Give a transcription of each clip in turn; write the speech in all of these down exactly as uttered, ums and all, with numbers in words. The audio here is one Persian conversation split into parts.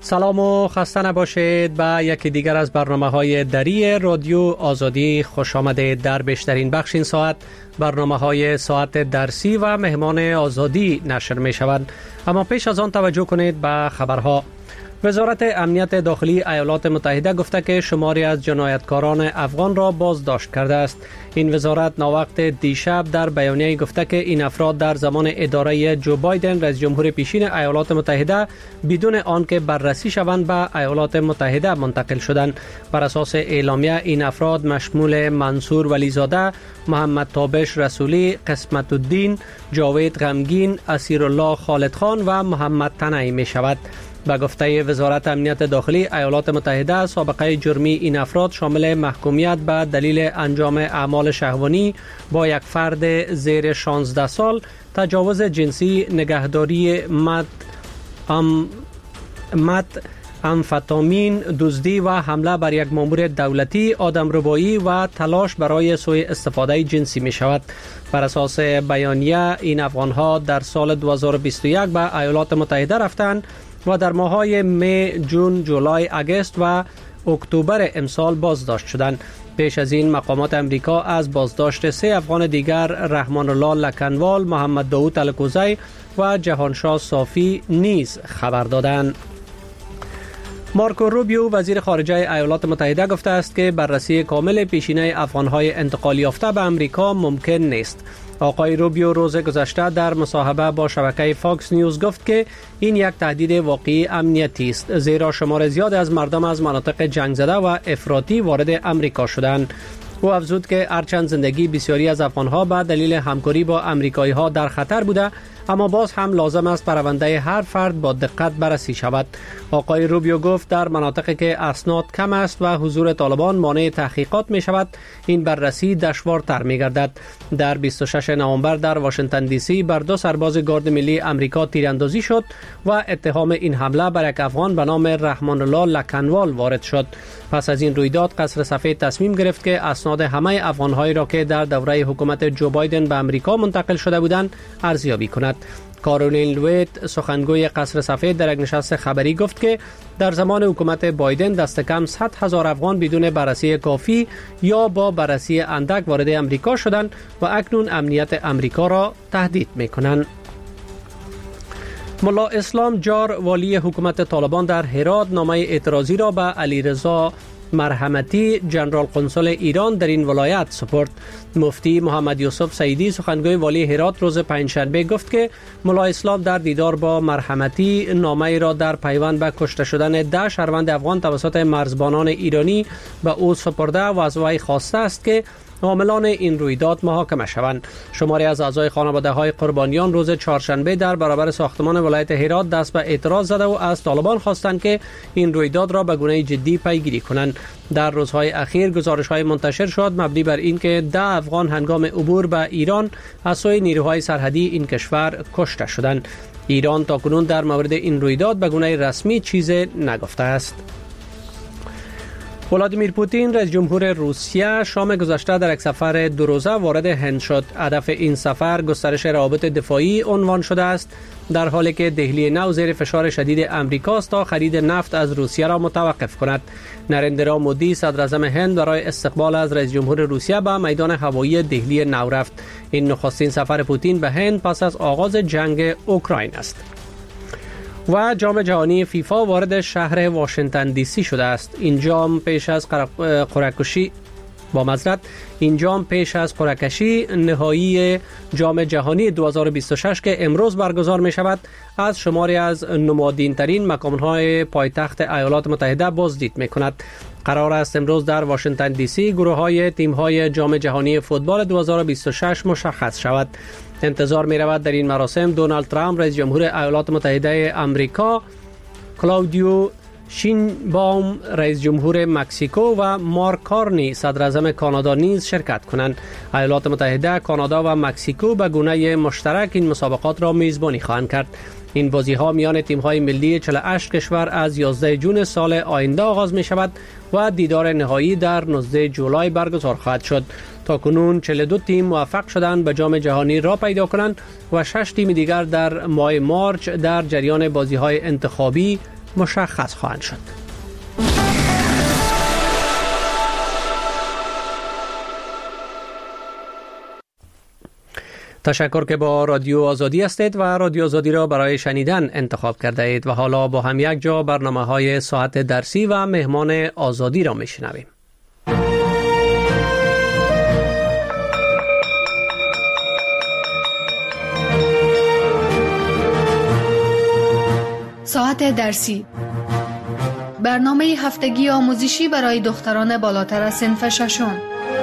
سلام و خسته نباشید به یکی دیگر از برنامه‌های دری رادیو آزادی خوش آمدید. در بیشترین بخش این ساعت برنامه‌های ساعت درسی و مهمان آزادی نشر می‌شوند. اما پیش از آن توجه کنید به خبرها. وزارت امنیت داخلی ایالات متحده گفته که شماری از جنایتکاران افغان را بازداشت کرده است. این وزارت ناوقت دیشب در بیانیه گفته که این افراد در زمان اداره جو بایدن رئیس جمهور پیشین ایالات متحده بدون آنکه بررسی شوند به ایالات متحده منتقل شدند. بر اساس اعلامیه این افراد مشمول منصور ولیزاده، محمد تابش رسولی، قسمت الدین، جاوید غمگین، اسیرالله خالد خان و محمد تنعی می شود. به گفته وزارت امنیت داخلی ایالات متحده، سابقه جرمی این افراد شامل محکومیت به دلیل انجام اعمال شهوانی با یک فرد زیر شانزده سال، تجاوز جنسی، نگهداری مد ام مد امفتامین، دزدی و حمله بر یک مامور دولتی، آدمربایی و تلاش برای سوء استفاده جنسی می شود. بر اساس بیانیه این افغانها در سال دو هزار و بیست و یک به ایالات متحده رفتند و در ماه‌های می، جون، جولای، اگست و اکتبر امسال بازداشت شدند. پیش از این مقامات امریکا از بازداشت سه افغان دیگر، رحمان الله لکنوال، محمد داوود الکوزی و جهانشاه صافی نیز خبر دادند. مارکو روبیو وزیر خارجه ایالات متحده گفته است که بررسی کامل پیشینه افغانهای انتقال یافته به امریکا ممکن نیست. آقای روبیو روز گذشته در مصاحبه با شبکه فاکس نیوز گفت که این یک تهدید واقعی امنیتی است، زیرا شمار زیاد از مردم از مناطق جنگ زده و افراطی وارد امریکا شدند. او افزود که هرچند زندگی بسیاری از افغانها به دلیل همکاری با امریکایی‌ها در خطر بوده، اما باز هم لازم است پرونده هر فرد با دقت بررسی شود. آقای روبیو گفت در مناطقی که اسناد کم است و حضور طالبان مانع تحقیقات می شود، این بررسی دشوارتر می گردد. در بیست و ششم نوامبر در واشنگتن دی سی بر دو سرباز گارد ملی امریکا تیراندازی شد و اتهام این حمله بر یک افغان به نام رحمان الله لکنوال وارد شد. پس از این رویداد قصر سفید تصمیم گرفت که اسناد همه افغان‌هایی را که در دوره حکومت جو بایدن به امریکا منتقل شده بودند ارزیابی کند. کارولین لویت سخنگوی قصر سفید در یک نشست خبری گفت که در زمان حکومت بایدن دست کم صد هزار افغان بدون بررسی کافی یا با بررسی اندک وارد امریکا شدند و اکنون امنیت امریکا را تهدید می‌کنند. ملا اسلام جار والی حکومت طالبان در هرات نامه اعتراضی را به علیرضا مرحمتی جنرال قنسل ایران در این ولایت سپرد. مفتی محمد یوسف سعیدی سخنگوی والی هرات روز پنجشنبه گفت که ملا اسلام در دیدار با مرحمتی نامه را در پیوند به کشته شدن ده شهروند افغان توسط مرزبانان ایرانی به او سپرده و از وی خواسته است که عاملان این رویداد محاکمه شوند. شماری از اعضای خانواده های قربانیان روز چهارشنبه در برابر ساختمان ولایت هرات دست به اعتراض زده و از طالبان خواستند که این رویداد را به گونه جدی پیگیری کنند. در روزهای اخیر گزارش های منتشر شد مبنی بر اینکه ده افغان هنگام عبور به ایران از سوی نیروهای سرحدی این کشور کشته شدند. ایران تاکنون در مورد این رویداد به گونه رسمی چیزی نگفته است. ولادیمیر پوتین رئیس جمهور روسیه شام گذشته در یک سفر دو روزه وارد هند شد. هدف این سفر گسترش روابط دفاعی عنوان شده است، در حالی که دهلی نو زیر فشار شدید امریکا است تا خرید نفت از روسیه را متوقف کند. نریندرا مودی صدر اعظم هند برای استقبال از رئیس جمهور روسیه به میدان هوایی دهلی نو رفت. این نخستین سفر پوتین به هند پس از آغاز جنگ اوکراین است. و جام جهانی فیفا وارد شهر واشنگتن دی سی شده است. این جام پیش از قرعه‌کشی با معذرت این جام پیش از قرعه‌کشی نهایی جام جهانی دو هزار و بیست و شش که امروز برگزار می شود از شماری از نمادین‌ترین مقام‌های پایتخت ایالات متحده بازدید می کند. قرار است امروز در واشنگتن دی سی گروه‌های تیم‌های جام جهانی فوتبال دو هزار و بیست و شش مشخص شود. انتظار می رود در این مراسم دونالد ترامپ رئیس جمهور ایالات متحده آمریکا، کلاودیو شینباوم رئیس جمهور مکزیکو و مارک کارنی صدر اعظم کانادا نیز شرکت کنند. ایالات متحده، کانادا و مکزیکو به گونه مشترک این مسابقات را میزبانی خواهند کرد. این بازی‌ها میان تیم‌های ملی چهل و هشت کشور از یازده ژوئن سال آینده آغاز می شود و دیدار نهایی در نوزده جولای برگزار خواهد شد. تاکنون چهل و دو تیم موفق شدند به جام جهانی را پیدا کنند و شش تیم دیگر در ماه مارچ در جریان بازی‌های انتخابی مشخص خواهند شد. تشکر که با رادیو آزادی هستید و رادیو آزادی را برای شنیدن انتخاب کرده اید و حالا با هم یک جا برنامه های ساعت درسی و مهمان آزادی را میشنویم. ساعت درسی، برنامه هفتگی آموزشی برای دختران بالاتر از صنف ششم.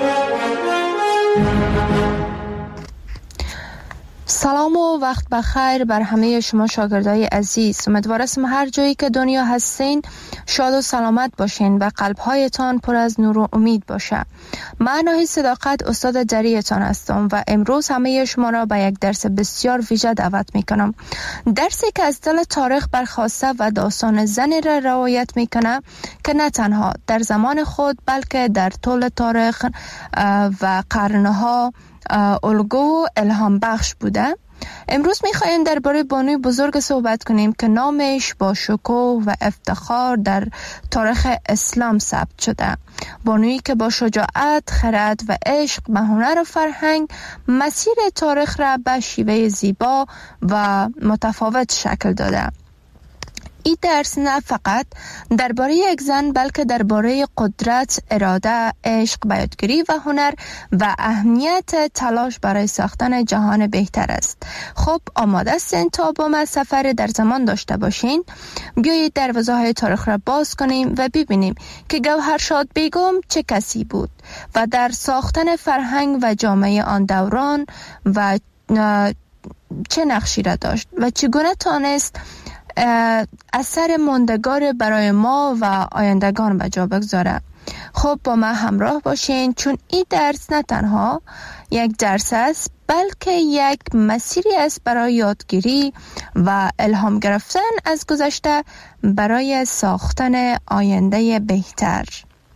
سلام و وقت بخیر بر همه شما شاگردای عزیز. امیدوارم هر جایی که دنیا هستین شاد و سلامت باشین و قلبهایتان پر از نور و امید باشه. من ناهید صداقت استاد دریتان هستم و امروز همه شما را به یک درس بسیار ویژه دعوت میکنم. درسی که از دل تاریخ برخواسته و داستان زنی را روایت میکنه که نه تنها در زمان خود بلکه در طول تاریخ و قرنها الگو و الهام بخش بوده. امروز میخوایم درباره بانوی بزرگ صحبت کنیم که نامش با شکوه و افتخار در تاریخ اسلام ثبت شده. بانویی که با شجاعت، خرد و عشق به هنر و فرهنگ مسیر تاریخ را به شیوه زیبا و متفاوت شکل داده. این درس نه فقط درباره یک زن بلکه درباره قدرت، اراده، عشق، بیاتگیری و هنر و اهمیت تلاش برای ساختن جهان بهتر است. خب آماده هستین تا با ما سفر در زمان داشته باشین؟ بیایید دروازه های تاریخ را باز کنیم و ببینیم که گوهرشاد بیگم چه کسی بود و در ساختن فرهنگ و جامعه آن دوران و چه نقشی را داشت و چگونه تانست اثر ماندگار برای ما و آیندگان به جا بگذاره. خب با ما همراه باشین چون این درس نه تنها یک درس است بلکه یک مسیری است برای یادگیری و الهام گرفتن از گذشته برای ساختن آینده بهتر.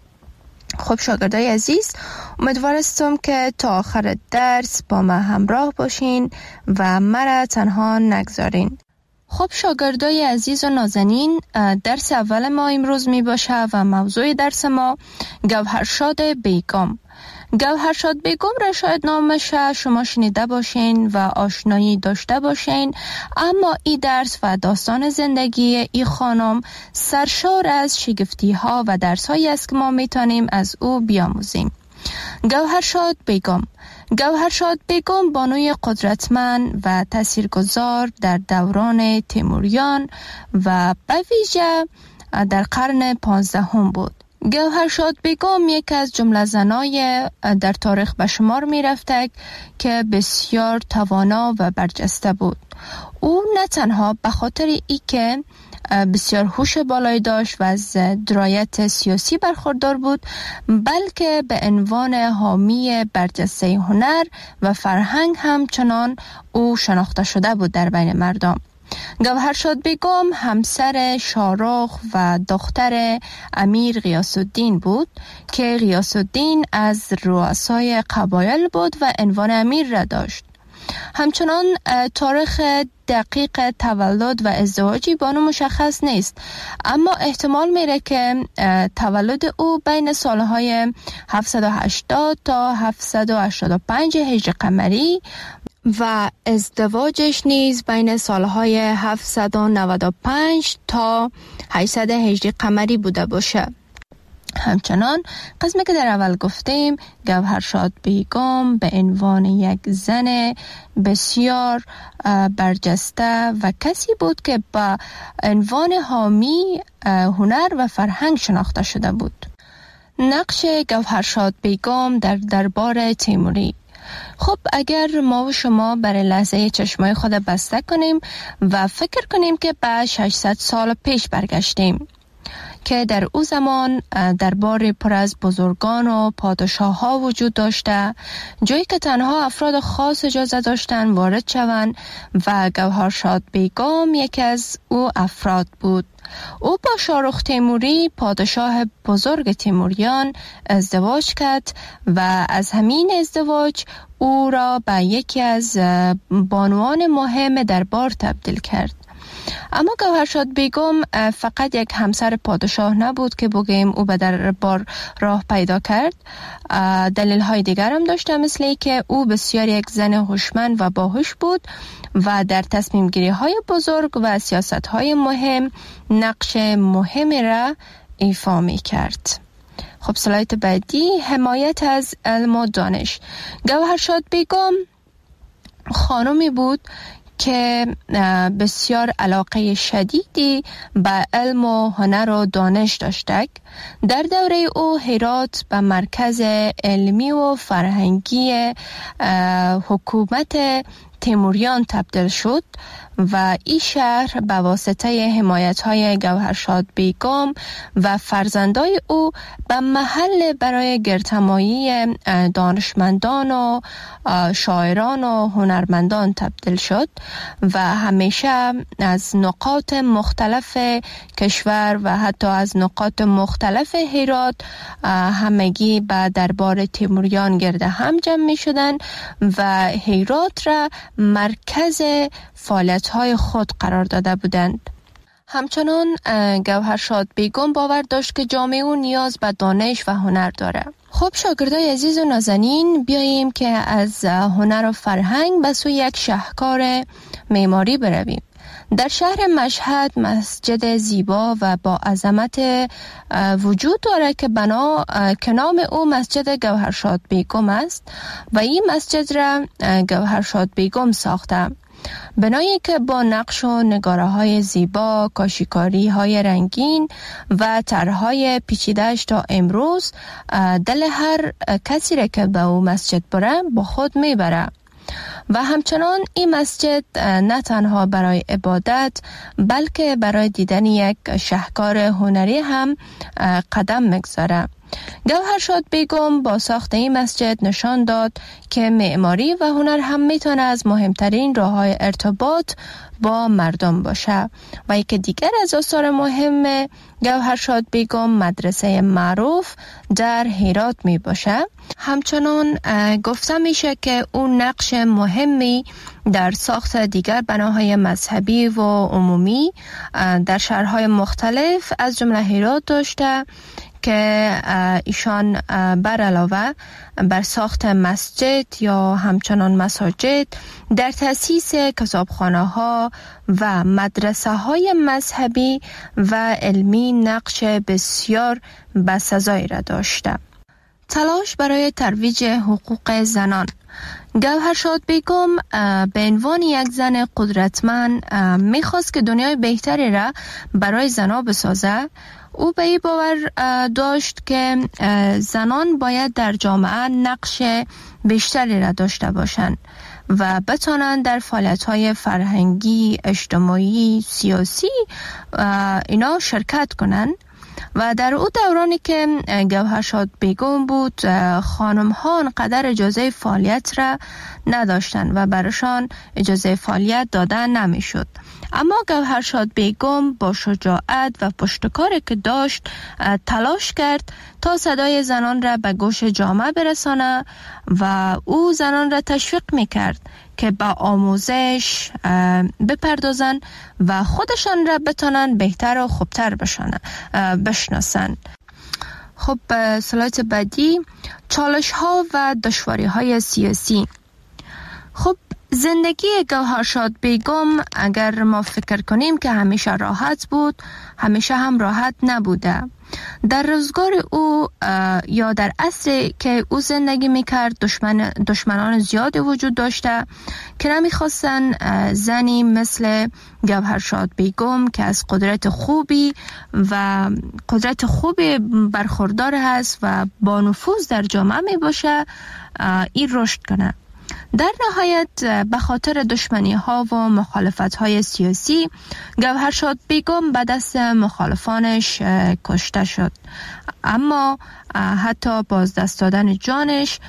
خب شاگردای عزیز، امیدوارستم که تا آخر درس با ما همراه باشین و مرا تنها نگذارین. خب شاگردای عزیز و نازنین، درس اول ما امروز می باشه و موضوع درس ما گوهرشاد بیگم. گوهرشاد بیگم را شاید نامش شما شنیده باشین و آشنایی داشته باشین، اما این درس و داستان زندگی این خانم سرشار از شگفتی ها و درس هایی است که ما می تانیم از او بیاموزیم. گوهرشاد بیگم گوهرشاد بیگم بانوی قدرتمند و تاثیرگذار در دوران تیموریان و به ویژه در قرن پانزدهم بود. گوهرشاد بیگم یک از جمله زنای در تاریخ به شمار می رفته که بسیار توانا و برجسته بود. او نه تنها به خاطر ای که بسیار هوش بالایی داشت و از درایت سیاسی برخوردار بود، بلکه به عنوان حامی برجسته هنر و فرهنگ همچنان او شناخته شده بود در بین مردم. گوهرشاد بیگم همسر شاهرخ و دختر امیر غیاث الدین بود که غیاث الدین از رؤسای قبایل بود و عنوان امیر را داشت. همچنان تاریخ دقیق تولد و ازدواجی بانو مشخص نیست، اما احتمال میره که تولد او بین سالهای هفتصد و هشتاد تا هفتصد و هشتاد و پنج هجری قمری و ازدواجش نیز بین سالهای هفتصد و نود و پنج تا هشتصد هجری قمری بوده باشه. همچنان قسمی که در اول گفتیم، گوهرشاد بیگم به عنوان یک زن بسیار برجسته و کسی بود که با عنوان حامی هنر و فرهنگ شناخته شده بود. نقش گوهرشاد بیگم در دربار تیموری. خب اگر ما و شما برای لحظه چشمای خود بسته کنیم و فکر کنیم که به ششصد سال پیش برگشتیم که در او زمان دربار پر از بزرگان و پادشاه ها وجود داشته، جایی که تنها افراد خاص اجازه داشتن وارد شوند و گوهرشاد بیگم یکی از او افراد بود. او با شاهرخ تیموری پادشاه بزرگ تیموریان ازدواج کرد و از همین ازدواج او را به یکی از بانوان مهم دربار تبدیل کرد. اما گوهرشاد بیگم فقط یک همسر پادشاه نبود که بگیم او به دربار راه پیدا کرد. دلیل های دیگر هم داشته، مثل ای که او بسیار یک زن هوشمند و باهوش بود و در تصمیم گیری های بزرگ و سیاست های مهم نقش مهمی را ایفا می کرد. خب سلاید بعدی، حمایت از علم و دانش. گوهرشاد بیگم خانمی بود که بسیار علاقه شدیدی به علم و هنر و دانش داشته. در دوره او هرات به مرکز علمی و فرهنگی حکومت تیموریان تبدیل شد و این شهر به واسطه حمایت‌های گوهرشاد بیگم و فرزندای او به محل برای گردهمایی دانشمندان و شاعران و هنرمندان تبدیل شد و همیشه از نقاط مختلف کشور و حتی از نقاط مختلف هرات همگی به دربار تیموریان گرده هم جمع می شدن و هرات را مرکز فعالیت‌های خود قرار داده بودند. همچنان گوهرشاد بیگم باور داشت که جامعه او نیاز به دانش و هنر داره. خب شاگردای عزیز و نازنین، بیاییم که از هنر و فرهنگ به سوی یک شاهکار معماری برویم. در شهر مشهد مسجد زیبا و با عظمت وجود داره که بنا که نام او مسجد گوهرشاد بیگم است و این مسجد را گوهرشاد بیگم ساخته. بنایی که با نقش و نگاره های زیبا، کاشیکاری های رنگین و طرحهای پیچیده‌اش تا امروز دل هر کسی را که به او مسجد بره با خود میبره. و همچنان این مسجد نه تنها برای عبادت بلکه برای دیدن یک شاهکار هنری هم قدم میگذاره. گوهرشاد بیگم با ساخت این مسجد نشان داد که معماری و هنر هم میتونه از مهمترین راه‌های ارتباط با مردم باشه. و یکی دیگر از آثار مهم گوهرشاد بیگم مدرسه معروف در هرات می باشه. همچنان گفته میشه که اون نقش مهمی در ساخت دیگر بناهای مذهبی و عمومی در شهرهای مختلف از جمله هرات داشته که ایشان بر علاوه بر ساخت مسجد یا همچنان مساجد در تأسیس کتابخانه ها و مدرسه های مذهبی و علمی نقش بسیار بسزایی را داشته. تلاش برای ترویج حقوق زنان. گوهرشاد بیگم به عنوان یک زن قدرتمند میخواست که دنیای بهتری را برای زنان بسازه. او به این باور داشت که زنان باید در جامعه نقش بیشتری را داشته باشند و بتوانند در فعالیت‌های فرهنگی، اجتماعی، سیاسی اینا شرکت کنند. و در او دورانی که گوهرشاد بیگم بود، خانم ها انقدر اجازه فعالیت را نداشتند و برشان اجازه فعالیت دادن نمی شد. اما گوهرشاد بیگم با شجاعت و پشتکاری که داشت تلاش کرد تا صدای زنان را به گوش جامعه برسانه و او زنان را تشویق میکرد که به آموزش بپردازن و خودشان را بتانن بهتر و خوبتر بشناسن. خب سلاید بعدی، چالش ها و دشواری های سیاسی. خب زندگی گوهرشاد بیگم اگر ما فکر کنیم که همیشه راحت بود، همیشه هم راحت نبوده. در روزگار او یا در عصری که او زندگی میکرد دشمن دشمنان زیادی وجود داشته که نمیخواستن زنی مثل گوهرشاد بیگم که از قدرت خوبی و قدرت خوبی برخوردار هست و با نفوذ در جامعه می باشه این رشد کنه. در نهایت به خاطر دشمنی ها و مخالفت های سیاسی گوهرشاد بیگم به دست مخالفانش کشته شد. اما حتی بازدست دادن جانش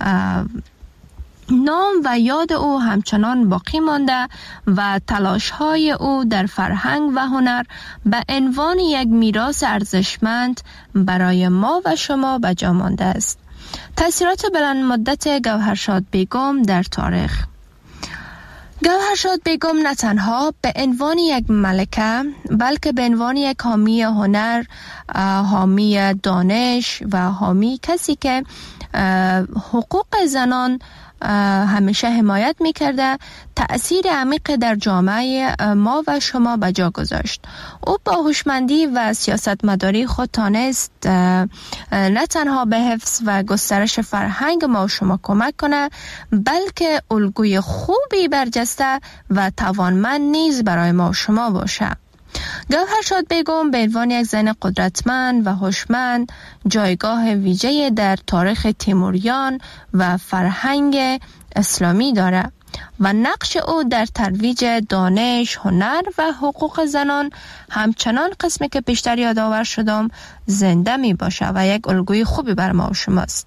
نام و یاد او همچنان باقی مانده و تلاش های او در فرهنگ و هنر به عنوان یک میراث ارزشمند برای ما و شما بجا مانده است. تأثیرات بلند مدت گوهرشاد بیگم در تاریخ. گوهرشاد بیگم نه تنها به عنوان یک ملکه بلکه به عنوان یک حامی هنر، حامی دانش و حامی کسی که حقوق زنان همیشه حمایت میکرده تأثیر عمیق در جامعه ما و شما به جا گذاشت. او با هوشمندی و سیاستمداری خود تانست نه تنها به حفظ و گسترش فرهنگ ما و شما کمک کنه بلکه الگوی خوبی برجسته و توانمند نیز برای ما و شما باشه. گوهرشاد بیگم به عنوان یک زن قدرتمند و هوشمند جایگاه ویژه‌ای در تاریخ تیموریان و فرهنگ اسلامی دارد و نقش او در ترویج دانش، هنر و حقوق زنان همچنان قسمی که پیشتر یادآور شدم زنده می باشه و یک الگوی خوبی بر ما و شماست.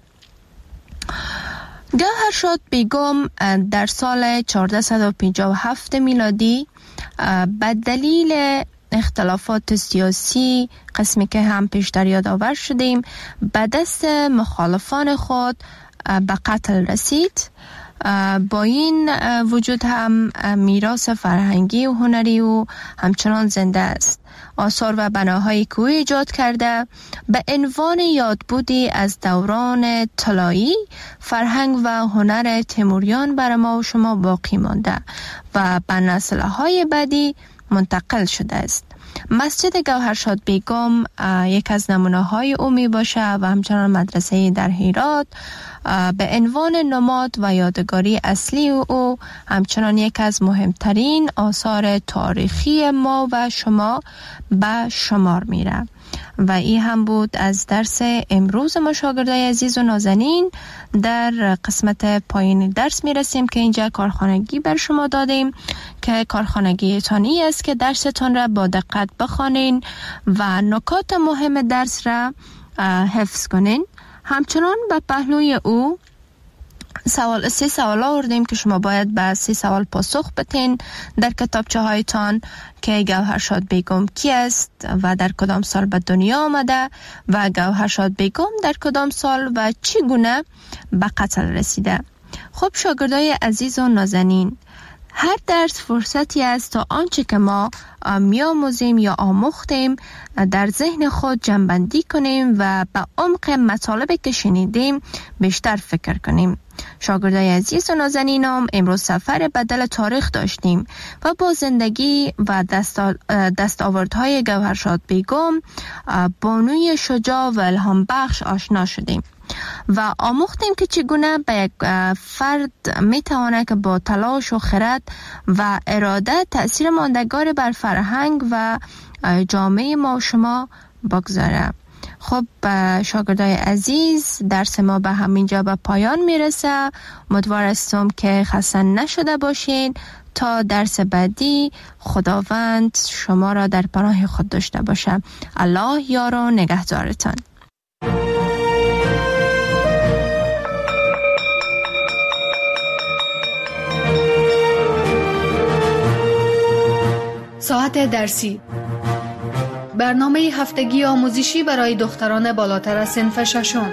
گوهرشاد بیگم در سال چهارصد و پنجاه و هفت میلادی به دلیل اختلافات سیاسی قسمی که هم پیشتر یادآور شدیم به دست مخالفان خود به قتل رسید. با این وجود هم میراث فرهنگی و هنری و همچنان زنده است. آثار و بناهایی که او ایجاد کرده به عنوان یادبودی از دوران طلایی فرهنگ و هنر تیموریان بر ما و شما باقی مانده و به نسل‌های بعدی منتقل شده است. مسجد گوهرشاد بیگم یک از نمونه‌های او می باشه و همچنان مدرسه در هرات به عنوان نماد و یادگاری اصلی او همچنان یک از مهمترین آثار تاریخی ما و شما به شمار میره. و این هم بود از درس امروز ما شاگردای عزیز و نازنین. در قسمت پایین درس میرسیم که اینجا کارخانگی بر شما دادیم که کارخانگی تانی است که درستان را با دقت بخوانین و نکات مهم درس را حفظ کنین. همچنان به پهلوی او سوال سه سوال آوردیم که شما باید به سه سوال پاسخ بدین در کتابچه هایتان که گوهرشاد بیگم کی است و در کدام سال به دنیا آمده و گوهرشاد بیگم در کدام سال و چگونه به قتل رسیده. خب شاگردای عزیز و نازنین، هر درس فرصتی است تا آنچه که ما می‌آموزیم یا آموختیم در ذهن خود جمع‌بندی کنیم و به عمق مطالبی که شنیدیم بیشتر فکر کنیم. شاگردای عزیز و نازنینم، امروز سفر بدل تاریخ داشتیم و با زندگی و دستاوردهای گوهرشاد بیگم بانوی شجاع و الهام بخش آشنا شدیم و آموختیم که چگونه به یک فرد میتونه که با تلاش و خرد و اراده تأثیر ماندگار بر فرهنگ و جامعه ما و شما بگذاره. خب شاگردای عزیز، درس ما به همینجا به پایان میرسه. امیدوار هستم که خسته نشده باشین. تا درس بعدی خداوند شما را در پناه خود داشته باشه. الله یار و نگهدارتان. ساعت درسی، برنامه هفتگی آموزشی برای دختران بالاتر از صنف ششم.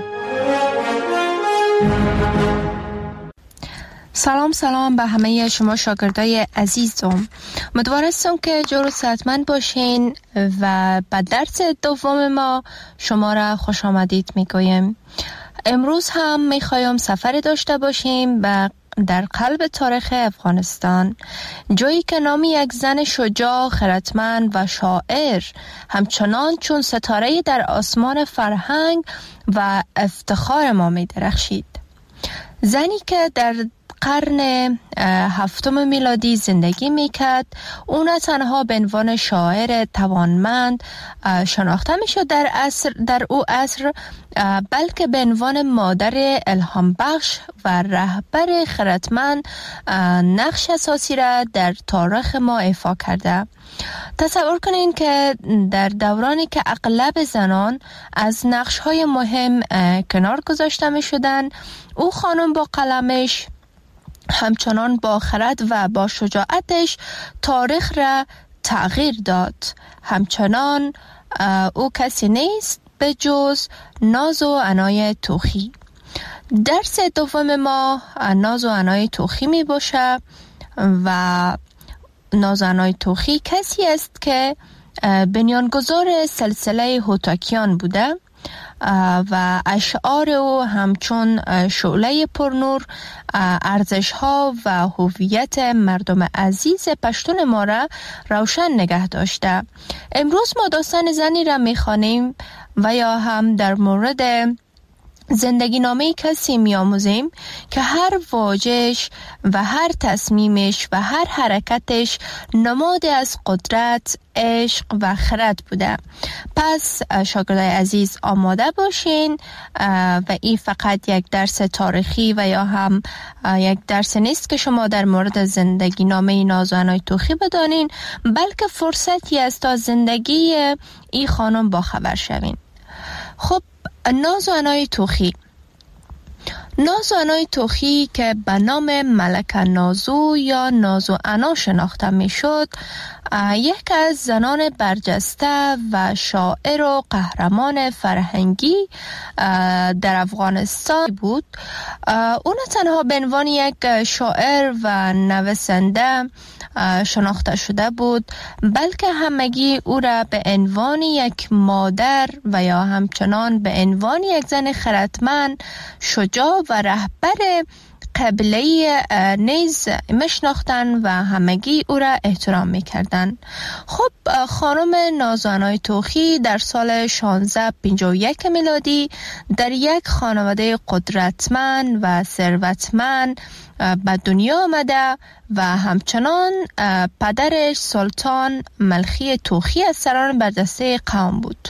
سلام سلام به همه شما شاگردای عزیزم. امیدوار هستم که جور و صحتمند باشین و به درس دوم ما شما را خوش آمدید میگویم. امروز هم میخوایم سفر داشته باشیم به در قلب تاریخ افغانستان، جایی که نام یک زن شجاع، خردمند و شاعر همچنان چون ستاره در آسمان فرهنگ و افتخار ما می درخشید. زنی که در قرن هفتم میلادی زندگی میکرد، او نه تنها به عنوان شاعر توانمند شناخته میشد در عصر در او عصر، بلکه به عنوان مادر الهام بخش و رهبر خردمند نقش اساسی را در تاریخ ما ایفا کرده. تصور کنین که در دورانی که اغلب زنان از نقش‌های مهم کنار گذاشته می‌شدند، او خانم با قلمش همچنان با خرد و با شجاعتش تاریخ را تغییر داد. همچنان او کسی نیست به جز ناز و عنای توخی. درس دوم ما ناز و عنای توخی می باشه و نازوانای توخی کسی است که بنیانگذار سلسله هوتاکیان بوده و اشعار او همچون شعله پرنور ارزش ها و هویت مردم عزیز پشتون ما را روشن نگه داشته. امروز ما داستان زنی را میخوانیم و یا هم در مورد زندگی نامه کسی می آموزیم که هر واژه‌اش و هر تصمیمش و هر حرکتش نماد از قدرت، عشق و خرد بوده. پس شاگردای عزیز آماده باشین و این فقط یک درس تاریخی و یا هم یک درس نیست که شما در مورد زندگی نامه نازوانای توخی بدانین، بلکه فرصتی است تا زندگی این خانم با خبر شوین. خب نازوانای توخی نازوانای توخی که به نام ملکه نازو یا نازوانا شناخته می شد، یک از زنان برجسته و شاعر و قهرمان فرهنگی در افغانستان بود. او نه تنها به عنوان یک شاعر و نویسنده شناخته شده بود، بلکه همگی او را به عنوان یک مادر و یا همچنان به عنوان یک زن خردمند، شجاع و رهبر قبیله نیز میشناختن و همگی او را احترام میکردن. خب خانم نازوانای توخی در سال شانزده پنجاه و یک میلادی در یک خانواده قدرتمند و ثروتمند به دنیا آمده و همچنان پدرش سلطان ملخی توخی از سران برجسته قوم بود.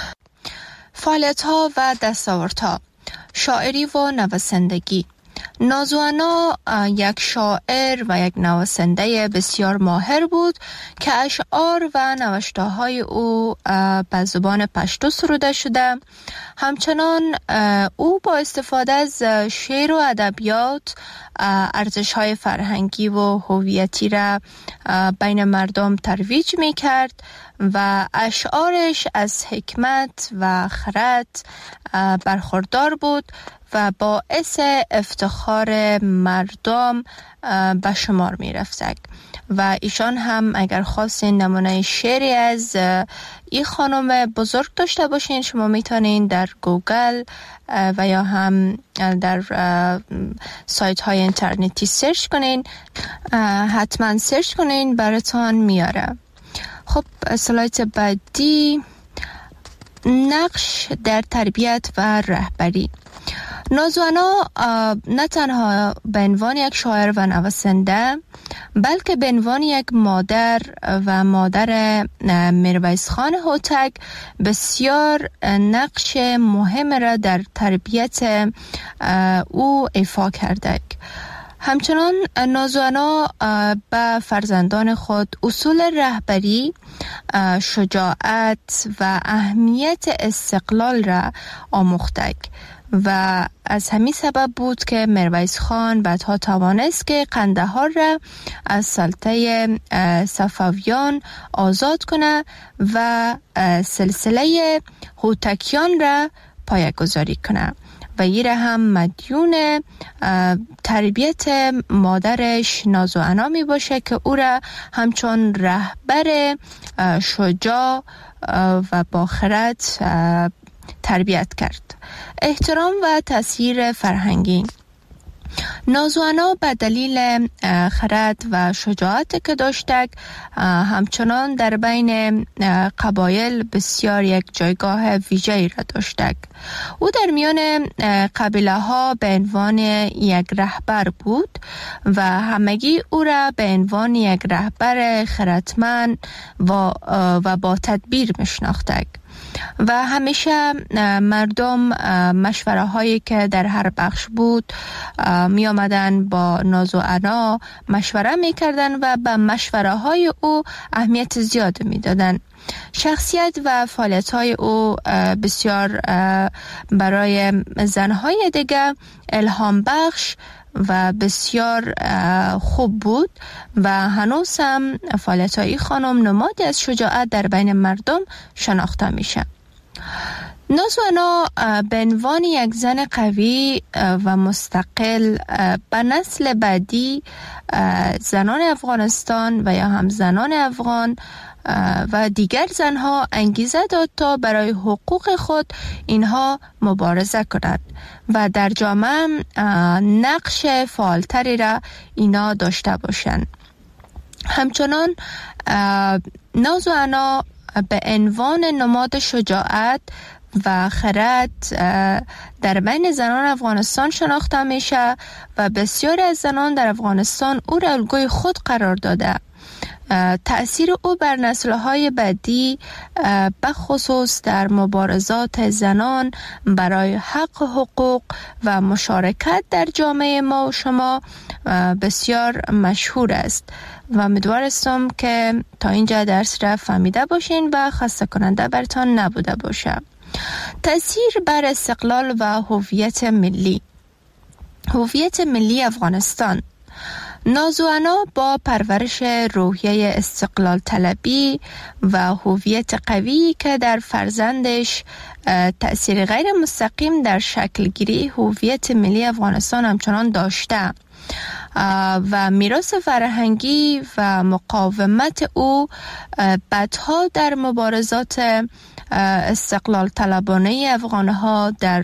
فعالیت‌ها و دستاوردها: شاعری و نویسندگی. نازوانا یک شاعر و یک نویسنده بسیار ماهر بود که اشعار و نوشته‌های او به زبان پشتو سروده شده. همچنان او با استفاده از شعر و ادبیات ارزش‌های فرهنگی و هویتی را بین مردم ترویج می‌کرد و اشعارش از حکمت و خرد برخوردار بود و باعث افتخار مردم به شمار می رفتک. و ایشان هم اگر خواستین نمونه شعری از این خانم بزرگ داشته باشین، شما میتونین در گوگل و یا هم در سایت های اینترنتی سرچ کنین، حتما سرچ کنین براتون میاره. خب اسلایت بعدی، نقش در تربیت و رهبری. نازوانا نه تنها به عنوان یک شاعر و نویسنده، بلکه به عنوان یک مادر و مادر میرویس خان هوتک بسیار نقش مهم را در تربیت او ایفا کرده. همچنان نازوانا به فرزندان خود اصول رهبری، شجاعت و اهمیت استقلال را آموخته و از همین سبب بود که میرویس خان بعدها توانست که قندهار را از سلطه صفویان آزاد کنه و سلسله هوتکیان را پایه‌گذاری کنه و این را هم مدیون تربیت مادرش نازوانا می باشه که او را همچون رهبر شجاع و با خرد تربیت کرد. احترام و تأثیر فرهنگی. نازوانا به دلیل خرد و شجاعت که داشتک همچنان در بین قبایل بسیار یک جایگاه ویژه‌ای را داشتک. او در میان قبیله ها به عنوان یک رهبر بود و همگی او را به عنوان یک رهبر خردمند و, و با تدبیر میشناختند و همیشه مردم مشوره هایی که در هر بخش بود می آمدن با نازوانا مشوره می کردن و به مشوره های او اهمیت زیاد می دادن. شخصیت و فعالیت های او بسیار برای زنهای دیگه الهام بخش و بسیار خوب بود و هنوز هم فعالیت های خانم نمادی از شجاعت در بین مردم شناخته میشه. نازوانا به عنوان یک زن قوی و مستقل به نسل بعدی زنان افغانستان و یا هم زنان افغان و دیگر زنها انگیزه داد تا برای حقوق خود اینها مبارزه کنند و در جامعه نقش فعالتری را اینا داشته باشند. همچنان نازوانا به عنوان نماد شجاعت و خرد در بین زنان افغانستان شناخته میشه و بسیاری از زنان در افغانستان او را الگوی خود قرار داده. تأثیر او بر نسل‌های بعدی به خصوص در مبارزات زنان برای حق حقوق و مشارکت در جامعه ما و شما بسیار مشهور است و امیدوارم که تا اینجا درس را فهمیده باشین و خسته کننده برتان نبوده باشه. تأثیر بر استقلال و هویت ملی. هویت ملی افغانستان. نازوانا با پرورش روحیه استقلال طلبی و هویت قوی که در فرزندش تأثیر غیر مستقیم در شکلگیری هویت ملی افغانستان همچنان داشته و میراث فرهنگی و مقاومت او بعدها در مبارزات استقلال طلبانه افغانها در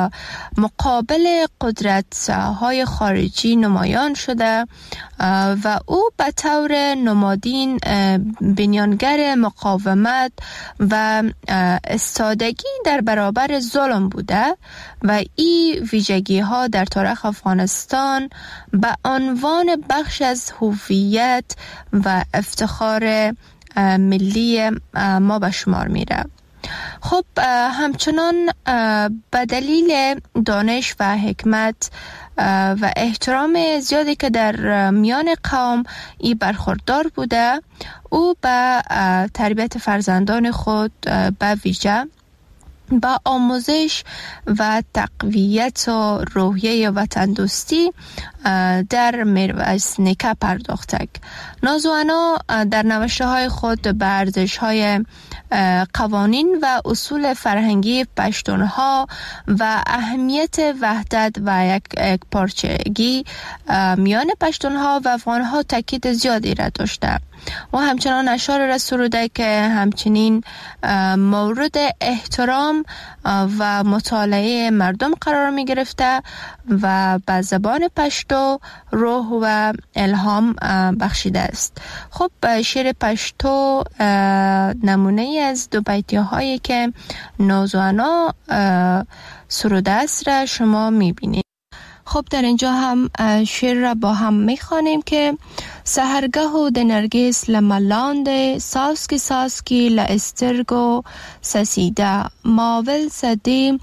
مقابل قدرت های خارجی نمایان شده و او به طور نمادین بنیانگر مقاومت و استادگی در برابر ظلم بوده و این ویژگی ها در تاریخ افغانستان به عنوان بخش از هویت و افتخار ملی ما به شمار میره. خب همچنان به دلیل دانش و حکمت و احترام زیادی که در میان قوم ای برخوردار بوده، او به تربیت فرزندان خود به ویژه با آموزش و تقویت و روحیه وطن دوستی در میرویس نیکه پرداخته. نازوانا در نوشته های خود به ارزش های قوانین و اصول فرهنگی پشتونها و اهمیت وحدت و یک پارچگی میان پشتونها و افغانها تاکید زیادی را داشته و همچنان اشعار را سروده که همچنین مورد احترام و مطالعه مردم قرار می گرفته و به زبان پشتو روح و الهام بخشیده است. خب شعر پشتو نمونه از دو بیتی هایی که نازوانا سروده است را شما می بینید. خب در اینجا هم شعر را با هم می خوانیم که سحرگه و د نرگس لملاند ساسکی ساسکی لاسترگو سسیده ماول سدی